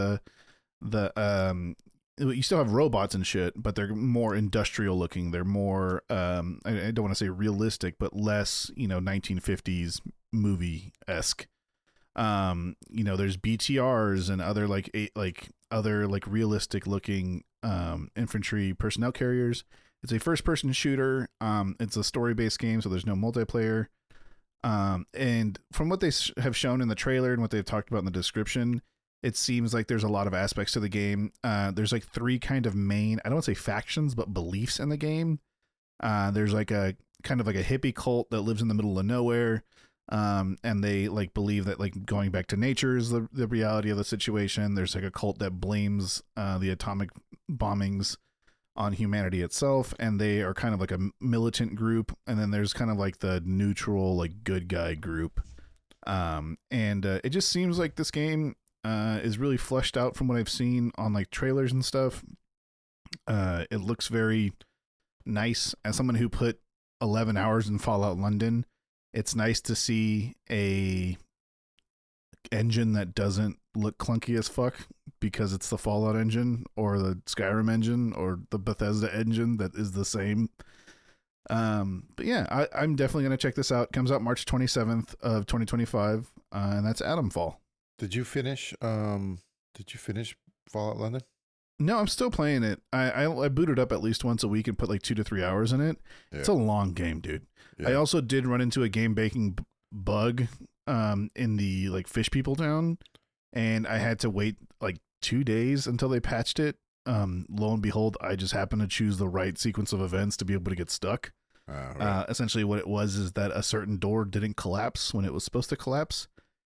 you still have robots and shit, but they're more industrial looking. They're more, I don't want to say realistic, but less, 1950s movie-esque. There's BTRs and other other realistic looking infantry personnel carriers. It's a first-person shooter. It's a story-based game, so there's no multiplayer. And from what they have shown in the trailer and what they've talked about in the description, it seems like there's a lot of aspects to the game. There's like 3 kind of main, I don't want to say factions, but beliefs in the game. There's like a kind of like a hippie cult that lives in the middle of nowhere. And they like believe that like going back to nature is the reality of the situation. There's like a cult that blames the atomic bombings on humanity itself. And they are kind of like a militant group. And then there's kind of like the neutral, like good guy group. It just seems like this game is really fleshed out from what I've seen on like trailers and stuff. It looks very nice. As someone who put 11 hours in Fallout London, it's nice to see a engine that doesn't look clunky as fuck because it's the Fallout engine or the Skyrim engine or the Bethesda engine that is the same. But yeah, I'm definitely going to check this out. It comes out March 27th of 2025, and that's Atomfall. Did you finish Fallout London? No, I'm still playing it. I boot it up at least once a week and put like 2 to 3 hours in it. Yeah. It's a long game, dude. Yeah. I also did run into a game breaking bug in the like Fish People town, and I had to wait like 2 days until they patched it. Lo and behold, I just happened to choose the right sequence of events to be able to get stuck. Right. Essentially what it was is that a certain door didn't collapse when it was supposed to collapse.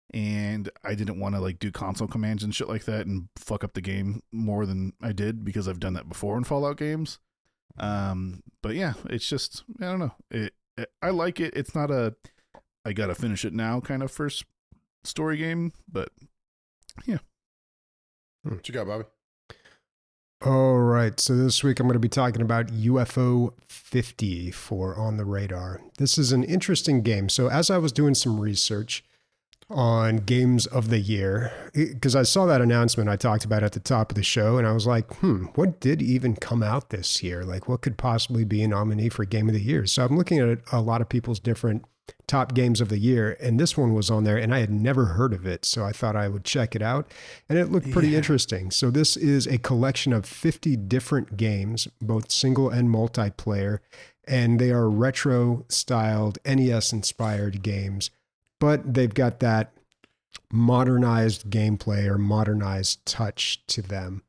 and I didn't want to like do console commands and shit like that and fuck up the game more than I did because I've done that before in Fallout games. But yeah, it's just I don't know. I like it. It's not a I gotta finish it now kind of first story game, but yeah. What you got, Bobby? All right. So this week I'm going to be talking about UFO 50 for On the Radar. This is an interesting game. So as I was doing some research on games of the year, because I saw that announcement I talked about at the top of the show, and I was like, what did even come out this year? Like, what could possibly be a nominee for Game of the Year? So I'm looking at a lot of people's different top games of the year, and this one was on there, and I had never heard of it, so I thought I would check it out, and it looked pretty interesting. So this is a collection of 50 different games, both single and multiplayer, and they are retro-styled, NES-inspired games, but they've got that modernized gameplay or modernized touch to them.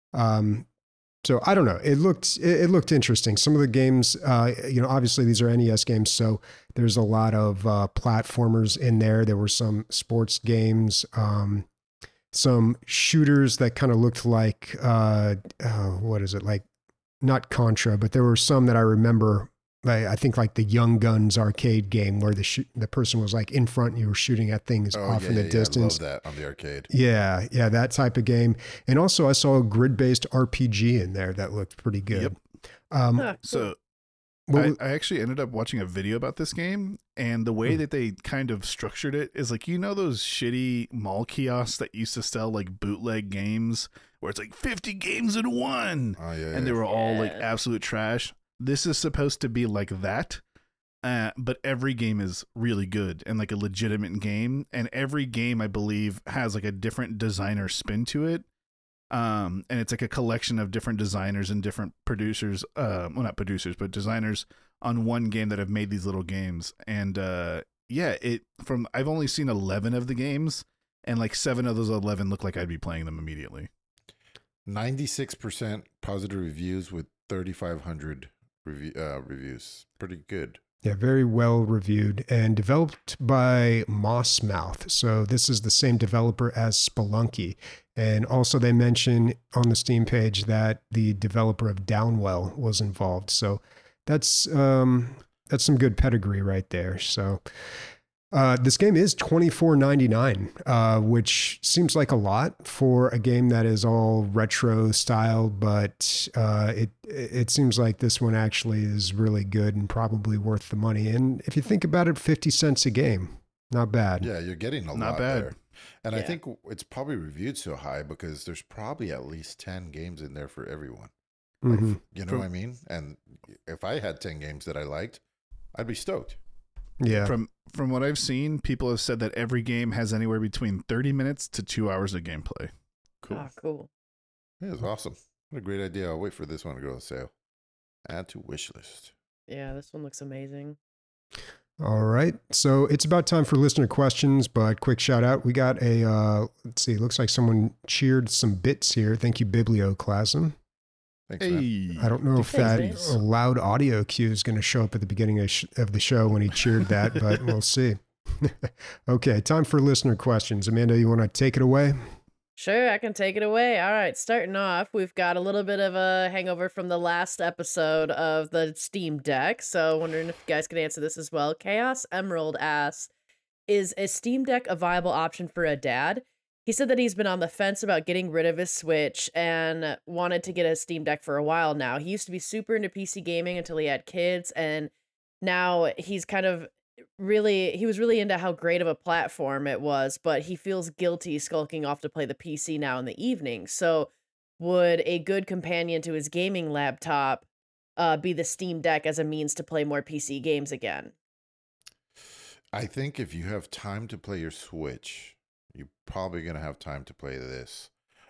So I don't know. It looked interesting. Some of the games, obviously these are NES games, so there's a lot of platformers in there. There were some sports games, some shooters that kind of looked like what is it, like not Contra, but there were some that I remember. I think like the Young Guns arcade game where the person was like in front and you were shooting at things off in the distance. I love that on the arcade. Yeah, that type of game. And also I saw a grid-based RPG in there that looked pretty good. Yep. So I actually ended up watching a video about this game, and the way that they kind of structured it is like, those shitty mall kiosks that used to sell like bootleg games where it's like 50 games in one. Oh, yeah, and they were all like absolute trash. This is supposed to be like that, but every game is really good and like a legitimate game. And every game, I believe, has like a different designer spin to it. And it's like a collection of different designers and different producers, well, not producers, but designers on one game that have made these little games. And I've only seen 11 of the games, and like 7 of those 11 look like I'd be playing them immediately. 96% positive reviews with 3,500 reviews. Pretty good. Yeah, very well reviewed and developed by Mossmouth. So this is the same developer as Spelunky. And also they mention on the Steam page that the developer of Downwell was involved. So that's some good pedigree right there. So this game is $24.99, which seems like a lot for a game that is all retro styled, but it seems like this one actually is really good and probably worth the money. And if you think about it, 50 cents a game, not bad. Yeah, you're getting a lot there. And I think it's probably reviewed so high because there's probably at least 10 games in there for everyone. Mm-hmm. You know what I mean? And if I had 10 games that I liked, I'd be stoked. Yeah. From what I've seen, people have said that every game has anywhere between 30 minutes to 2 hours of gameplay. Cool. Oh, cool. Yeah, it's awesome. What a great idea. I'll wait for this one to go on sale. Add to wish list. Yeah, this one looks amazing. All right. So it's about time for listener questions, but quick shout out. We got let's see, looks like someone cheered some bits here. Thank you, Biblioclasm. Thanks, man. I don't know if that Thanks. loud audio cue is going to show up at the beginning of the show when he cheered that, but we'll see. Okay, time for listener questions. Amanda, you want to take it away? Sure, I can take it away. All right, starting off, we've got a little bit of a hangover from the last episode of the Steam Deck, so wondering if you guys could answer this as well. Chaos Emerald asks, is a Steam Deck a viable option for a dad? He said that he's been on the fence about getting rid of his Switch and wanted to get a Steam Deck for a while now. He used to be super into PC gaming until he had kids, and now he's kind of he was really into how great of a platform it was, but he feels guilty skulking off to play the PC now in the evening. So would a good companion to his gaming laptop be the Steam Deck as a means to play more PC games again? I think if you have time to play your Switch, you're probably going to have time to play this.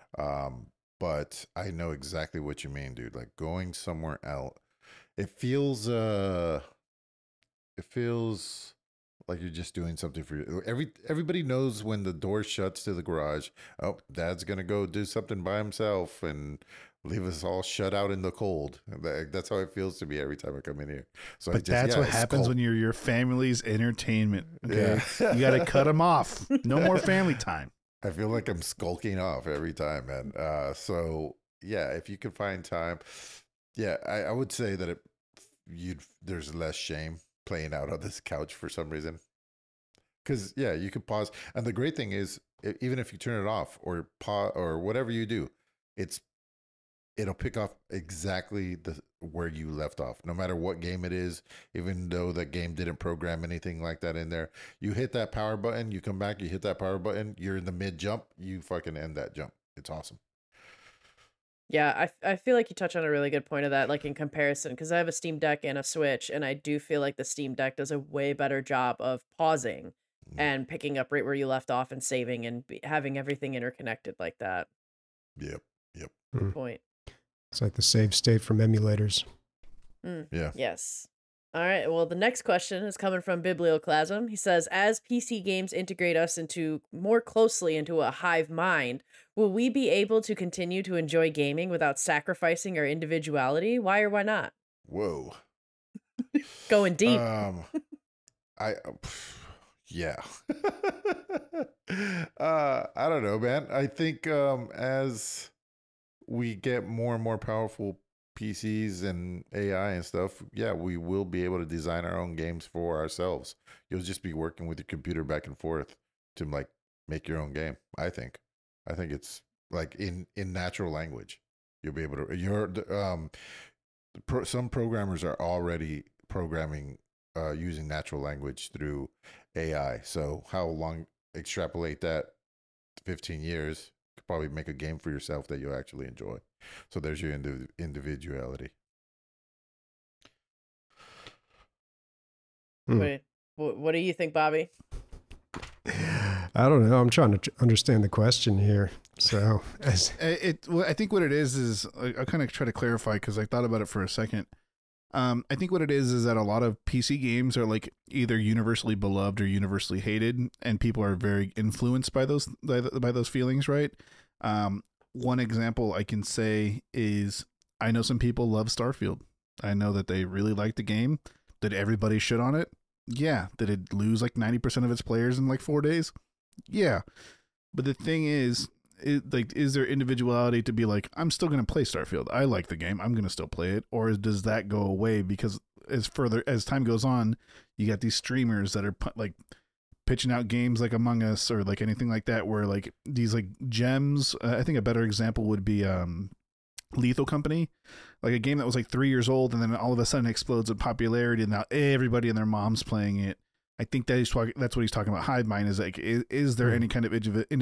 But I know exactly what you mean, dude. Like going somewhere else, it feels like you're just doing something for you. Everybody knows when the door shuts to the garage. Oh, Dad's gonna go do something by himself and leave us all shut out in the cold. That's how it feels to me every time I come in here. So But that's what happens when you're your family's entertainment. Okay, you got to cut them off. No more family time. I feel like I'm skulking off every time, man. So yeah, if you can find time, yeah, I would say that there's less shame playing out on this couch for some reason. Because yeah, you could pause, and the great thing is, even if you turn it off or pause or whatever you do, it'll pick off exactly where you left off, no matter what game it is. Even though the game didn't program anything like that in there, you hit that power button, you come back, you hit that power button, you're in the mid jump, you fucking end that jump. It's awesome. Yeah, I feel like you touch on a really good point of that, like in comparison, because I have a Steam Deck and a Switch, and I do feel like the Steam Deck does a way better job of pausing and picking up right where you left off and saving and having everything interconnected like that. Yep. Yep. Good point. It's like the save state from emulators. Yeah. Yes. All right. Well, the next question is coming from Biblioclasm. He says, as PC games integrate us into more closely into a hive mind, will we be able to continue to enjoy gaming without sacrificing our individuality? Why or why not? Whoa. Going deep. Yeah. I don't know, man. I think as we get more and more powerful PCs and AI and stuff, yeah, we will be able to design our own games for ourselves. You'll just be working with your computer back and forth to like make your own game. I think it's like in natural language. You'll be able to. Some programmers are already programming using natural language through AI. So how long? Extrapolate that 15 years. Could probably make a game for yourself that you'll actually enjoy. So there's your individuality. Wait, what do you think, Bobby? I don't know. I'm trying to understand the question here. So I think what it is I'll kind of try to clarify because I thought about it for a second. I think what it is that a lot of PC games are like either universally beloved or universally hated, and people are very influenced by those feelings, right? One example I can say is I know some people love Starfield. I know that they really like the game. Did everybody shit on it? Yeah. Did it lose like 90% of its players in like 4 days? Yeah. But the thing is there individuality to be like, I'm still going to play Starfield. I like the game. I'm going to still play it. Or does that go away? Because as time goes on, you got these streamers that are like pitching out games like Among Us or like anything like that, where like these like gems. I think a better example would be Lethal Company, like a game that was like 3 years old and then all of a sudden explodes in popularity and now everybody and their mom's playing it. I think that's what he's talking about. Hive mind is like, is there any kind of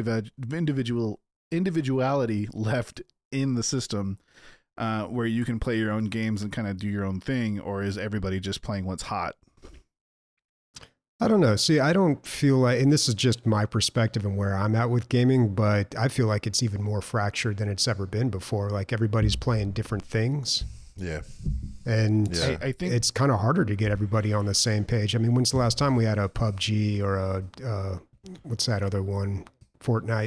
individuality left in the system where you can play your own games and kind of do your own thing, or is everybody just playing what's hot? I don't know. See, I don't feel like, and this is just my perspective and where I'm at with gaming, but I feel like it's even more fractured than it's ever been before. Like everybody's playing different things. Yeah. And Yeah. I think it's kind of harder to get everybody on the same page. I mean, when's the last time we had a PUBG or a, what's that other one? Fortnite.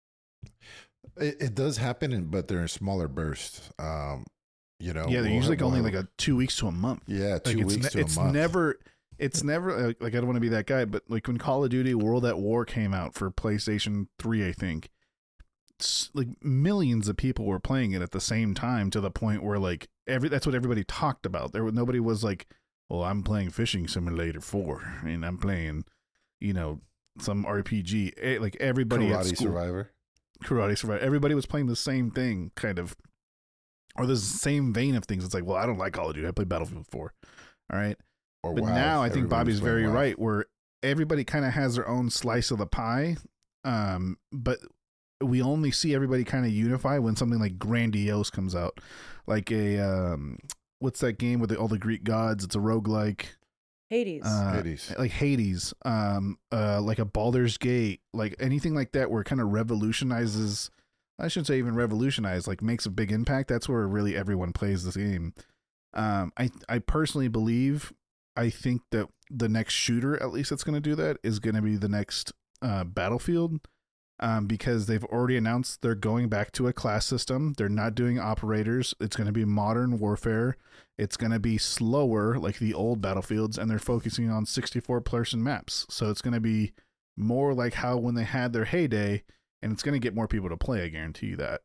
It does happen, but they're in smaller bursts. You know, yeah, they're usually only like 2 weeks to a month. Yeah, Like 2 weeks to a month. It's never like I don't want to be that guy, but like when Call of Duty World at War came out for PlayStation 3, I think like millions of people were playing it at the same time to the point where like that's what everybody talked about. Nobody was like, well, I'm playing Fishing Simulator 4 and I'm playing, some RPG. Like everybody at school, Karate Survivor. Everybody was playing the same thing, kind of, or the same vein of things. It's like, well, I don't like Call of Duty. I play Battlefield 4. All right. Or But WoW. now I think Bobby's very WoW. right, where everybody kind of has their own slice of the pie. But we only see everybody kind of unify when something like grandiose comes out. Like what's that game with all the Greek gods? It's a roguelike. Hades. Hades. Like Hades, like a Baldur's Gate, like anything like that where it kind of revolutionizes, I shouldn't say even revolutionize, like makes a big impact. That's where really everyone plays this game. I personally believe, I think that the next shooter, at least that's going to do that, is going to be the next Battlefield, because they've already announced they're going back to a class system. They're not doing operators. It's going to be modern warfare. It's going to be slower like the old Battlefields, and they're focusing on 64-person maps. So it's going to be more like how when they had their heyday, and it's going to get more people to play, I guarantee you that.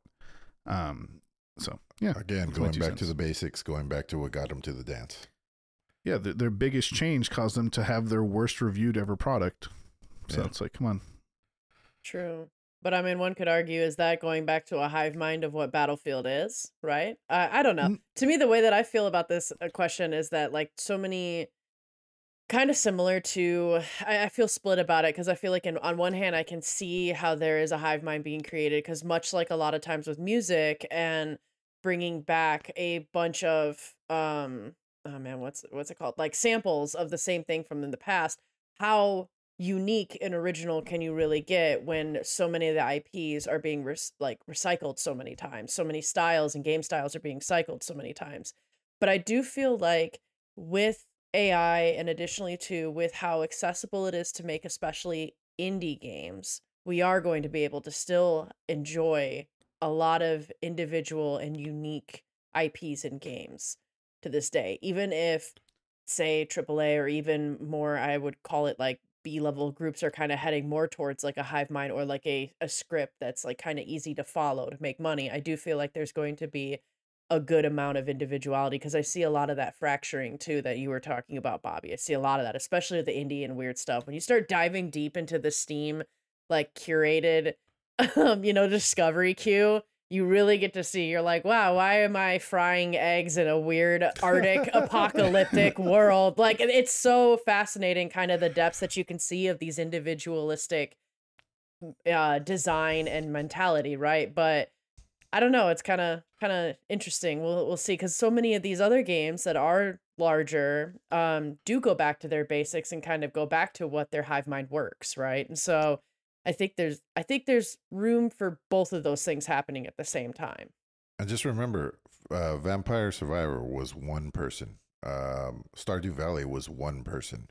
So, yeah. Again, going back to the basics, going back to what got them to the dance. Yeah, their biggest change caused them to have their worst reviewed ever product. So it's like, come on. True. But I mean, one could argue, is that going back to a hive mind of what Battlefield is, right? I don't know. To me, the way that I feel about this question is that, like, so many, kind of similar to, I feel split about it, because I feel like on one hand, I can see how there is a hive mind being created, because much like a lot of times with music and bringing back a bunch of, oh man, what's it called? Like samples of the same thing from in the past, how unique and original can you really get when so many of the IPs are being recycled so many times, so many styles and game styles are being cycled so many times. But I do feel like with AI, and additionally too with how accessible it is to make especially indie games, we are going to be able to still enjoy a lot of individual and unique IPs and games to this day, even if, say, AAA or even more, I would call it like B-level groups are kind of heading more towards like a hive mind or like a script that's like kind of easy to follow to make money. I do feel like there's going to be a good amount of individuality, because I see a lot of that fracturing too that you were talking about, Bobby. I see a lot of that, especially the indie and weird stuff. When you start diving deep into the Steam like curated discovery queue, you really get to see, you're like, wow, why am I frying eggs in a weird Arctic apocalyptic world? Like, it's so fascinating, kind of the depths that you can see of these individualistic design and mentality, right? But I don't know, it's kind of interesting. We'll see, because so many of these other games that are larger do go back to their basics and kind of go back to what their hive mind works, right? And so I think there's room for both of those things happening at the same time. And just remember, Vampire Survivor was one person. Stardew Valley was one person.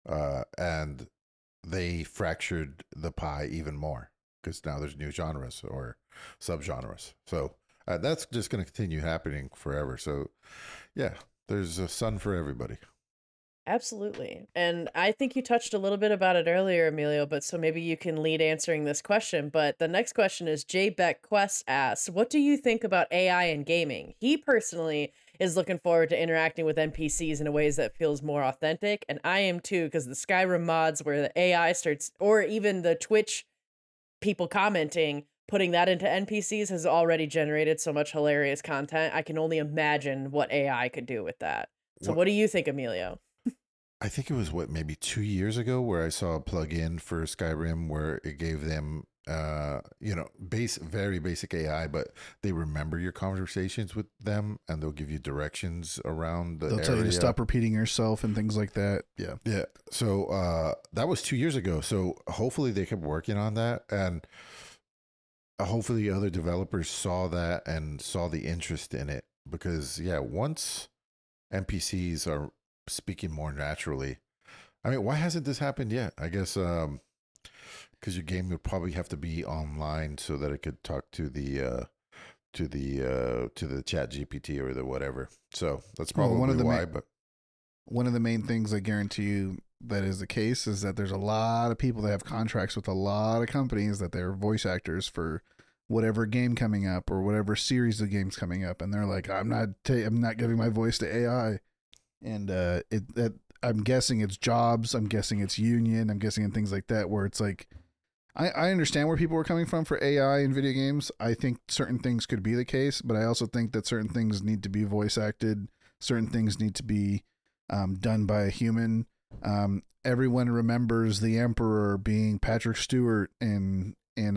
And they fractured the pie even more, because now there's new genres or subgenres. So that's just going to continue happening forever. So, yeah, there's a sun for everybody. Absolutely. And I think you touched a little bit about it earlier, Emilio, but so maybe you can lead answering this question. But the next question is J. Beck Quest asks, what do you think about AI in gaming? He personally is looking forward to interacting with NPCs in ways that feels more authentic. And I am too, because the Skyrim mods where the AI starts, or even the Twitch people commenting, putting that into NPCs has already generated so much hilarious content. I can only imagine what AI could do with that. So what do you think, Emilio? I think it was maybe 2 years ago where I saw a plugin for Skyrim where it gave them, very basic AI, but they remember your conversations with them and they'll give you directions around the area. They'll tell you to stop repeating yourself and things like that. Yeah. Yeah. So that was 2 years ago. So hopefully they kept working on that, and hopefully other developers saw that and saw the interest in it, because once NPCs are speaking more naturally, I mean, why hasn't this happened yet? I guess because your game would probably have to be online so that it could talk to the chat GPT or the whatever. So that's probably why. But one of the main things I guarantee you that is the case is that there's a lot of people that have contracts with a lot of companies that they're voice actors for whatever game coming up or whatever series of games coming up, and they're like, I'm not giving my voice to AI. And I'm guessing it's jobs, I'm guessing it's union, I'm guessing in things like that, where it's like, I understand where people are coming from for AI in video games. I think certain things could be the case, but I also think that certain things need to be voice acted, certain things need to be done by a human. Everyone remembers the Emperor being Patrick Stewart in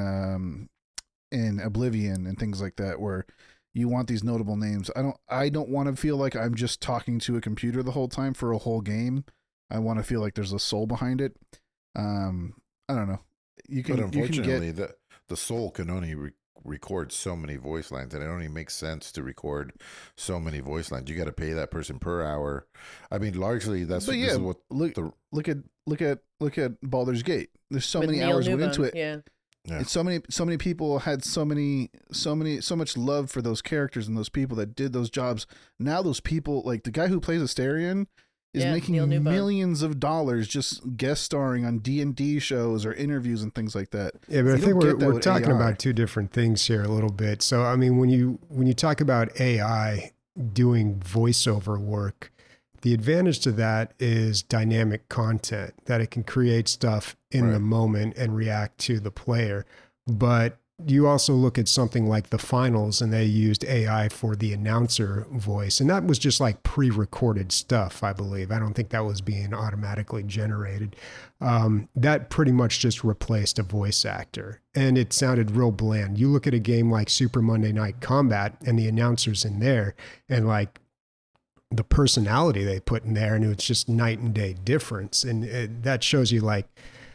Oblivion and things like that, where you want these notable names. I don't want to feel like I'm just talking to a computer the whole time for a whole game. I want to feel like there's a soul behind it. I don't know. But unfortunately, the soul can only record so many voice lines, and it only makes sense to record so many voice lines. You got to pay that person per hour. I mean, largely this is what look at Baldur's Gate. There's so With many Neil hours went Newman, into it. Yeah. Yeah. And so many people had so much love for those characters and those people that did those jobs. Now those people, like the guy who plays Astarion, is Yeah, making Neil Newbon. millions of dollars just guest starring on D&D shows or interviews and things like that. Yeah, but I You think don't get that we're with talking AI. about two different things here a little bit. So, I mean, when you talk about AI doing voiceover work, the advantage to that is dynamic content, that it can create stuff in the moment and react to the player. But you also look at something like the finals, and they used AI for the announcer voice. And that was just like pre-recorded stuff, I believe. I don't think that was being automatically generated. That pretty much just replaced a voice actor. And it sounded real bland. You look at a game like Super Monday Night Combat and the announcers in there, and like the personality they put in there, and it's just night and day difference. And that shows you like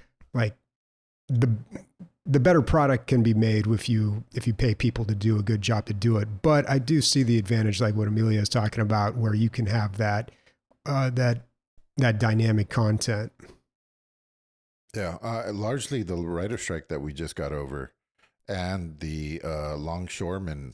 the better product can be made if you pay people to do a good job to do it. But I do see the advantage, like what Amelia is talking about, where you can have that dynamic content. Yeah, largely the writer strike that we just got over, and the longshoreman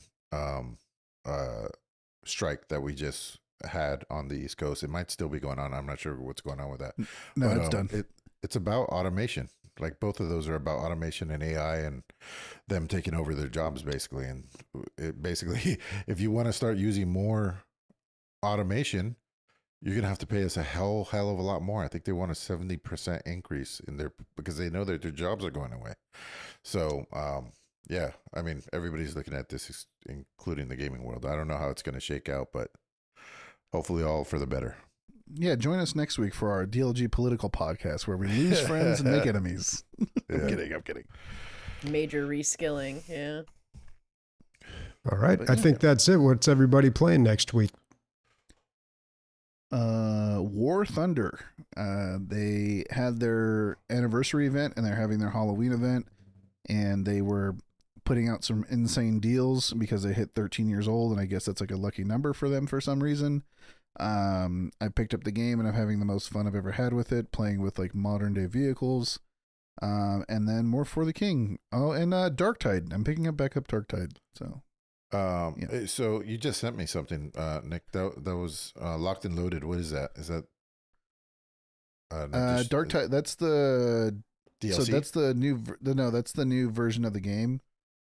strike that we just had on the East Coast. It might still be going on. I'm not sure what's going on with that. No, But, it's done. It's about automation. Like both of those are about automation and AI and them taking over their jobs, basically. And basically, if you want to start using more automation, you're gonna have to pay us a hell of a lot more. I think they want a 70% increase in because they know that their jobs are going away. So yeah, I mean, everybody's looking at this, including the gaming world. I don't know how it's gonna shake out, but hopefully all for the better. Yeah, join us next week for our DLG political podcast where we lose friends and make enemies. I'm kidding. Major reskilling. Yeah. All right. But I yeah. think that's it. What's everybody playing next week? War Thunder. They had their anniversary event and they're having their Halloween event, and they were putting out some insane deals because they hit 13 years old, and I guess that's like a lucky number for them for some reason. I picked up the game and I'm having the most fun I've ever had with it, playing with like modern day vehicles. And then more for the King. Oh, and Darktide. I'm picking back up Darktide. So yeah. So you just sent me something, Nick. That was Locked and Loaded. What is that? Is that Darktide? That's the DLC? So that's the new. That's the new version of the game.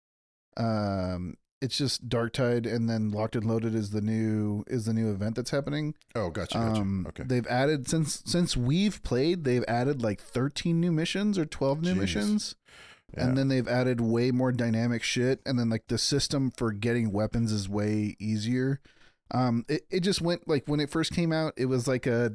It's just Darktide, and then Locked and Loaded is the new event that's happening. Oh, gotcha. Okay. They've added since we've played, they've added like 13 new missions or 12 new missions. Yeah. And then they've added way more dynamic shit, and then like the system for getting weapons is way easier. It just went like when it first came out, it was like a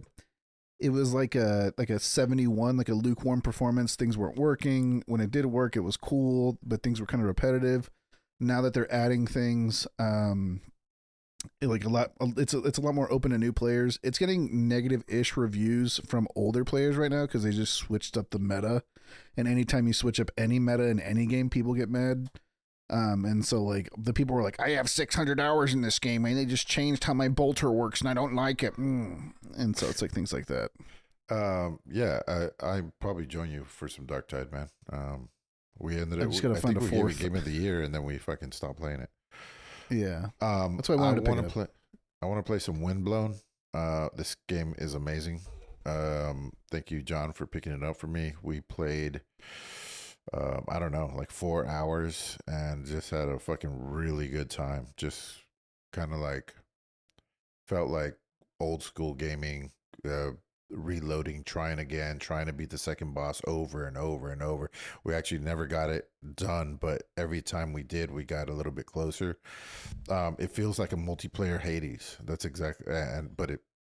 71, like a lukewarm performance. Things weren't working. When it did work, it was cool, but things were kind of repetitive. Now that they're adding things, it's a lot more open to new players. It's getting negative-ish reviews from older players right now because they just switched up the meta. And anytime you switch up any meta in any game, people get mad. And so like the people were like, I have 600 hours in this game and they just changed how my bolter works and I don't like it. And so it's like things like that. Yeah, I probably join you for some Darktide, man. We ended up. I just gotta find a we gave fourth. it Game of the Year, and then we fucking stopped playing it. Yeah, That's why I wanted to pick it up. play. I want to play some Windblown. This game is amazing. Thank you, John, for picking it up for me. We played, I don't know, like 4 hours, and just had a fucking really good time. Just kind of like felt like old school gaming. Reloading, trying again, trying to beat the second boss over and over and over. We actually never got it done, but every time we did, we got a little bit closer. It feels like a multiplayer Hades. That's exactly, but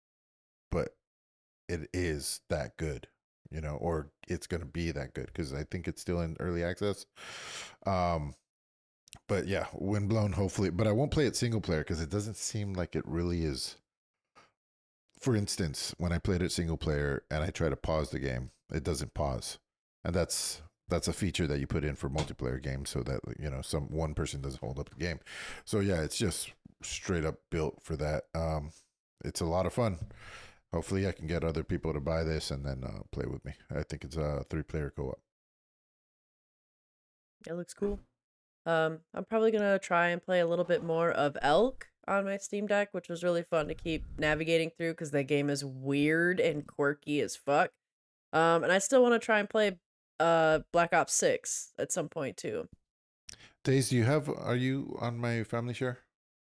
it is that good, you know, or it's going to be that good because I think it's still in early access. But yeah, Windblown, hopefully, but I won't play it single player because it doesn't seem like it really is. For instance, when I played it single player and I try to pause the game, it doesn't pause. And that's that's a feature that you put in for multiplayer games so that one person doesn't hold up the game. So yeah, it's just straight up built for that. It's a lot of fun. Hopefully I can get other people to buy this and then play with me. I think it's a 3-player co-op. It looks cool. I'm probably gonna try and play a little bit more of Elk on my Steam Deck, which was really fun to keep navigating through because that game is weird and quirky as fuck. And I still want to try and play Black Ops 6 at some point too. Days, are you on my family share?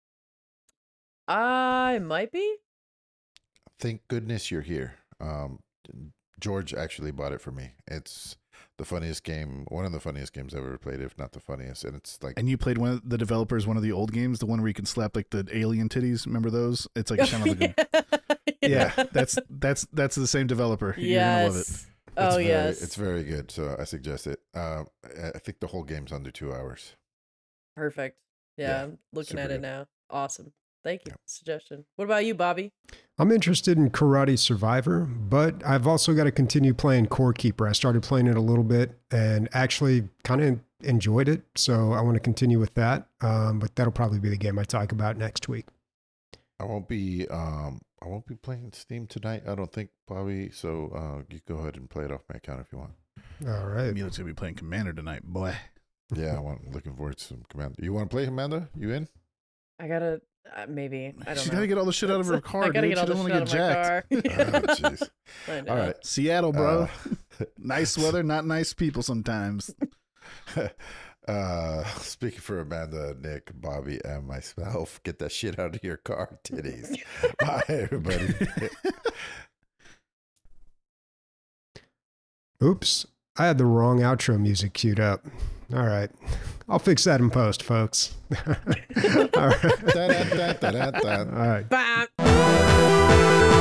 I might be. Thank goodness you're here. George actually bought it for me. It's the funniest game, one of the funniest games I've ever played, if not the funniest. And it's like, And you played one of the developers, one of the old games, the one where you can slap like the alien titties. Remember those? It's like kind of like yeah, that's the same developer. You're gonna love it. Yes. Oh yes. It's very good. So I suggest it. I think the whole game's under 2 hours. Perfect. Yeah, Yeah, I'm looking super at it good. now. Awesome. Thank you Yeah. for the suggestion. What about you, Bobby? I'm interested in Karate Survivor, but I've also got to continue playing Core Keeper. I started playing it a little bit and actually kind of enjoyed it. So I want to continue with that. But that'll probably be the game I talk about next week. I won't be playing Steam tonight, I don't think, Bobby. So you go ahead and play it off my account if you want. All right. Mila's gonna be playing Commander tonight, boy. Yeah, looking forward to some Commander. You want to play Commander? You in? I gotta maybe. I don't She's know. gotta get all the shit out of her car, I gotta dude. get all She the doesn't shit want out to of get my jacked. car. Oh, jeez. I know. All right. Seattle, bro. Uh, Nice weather, not nice people sometimes. Speaking for Amanda, Nick, Bobby, and myself, get that shit out of your car, titties. Bye, everybody. Oops. I had the wrong outro music queued up. All right. I'll fix that in post, folks. All right. Da-da-da-da-da-da. All right. Bye.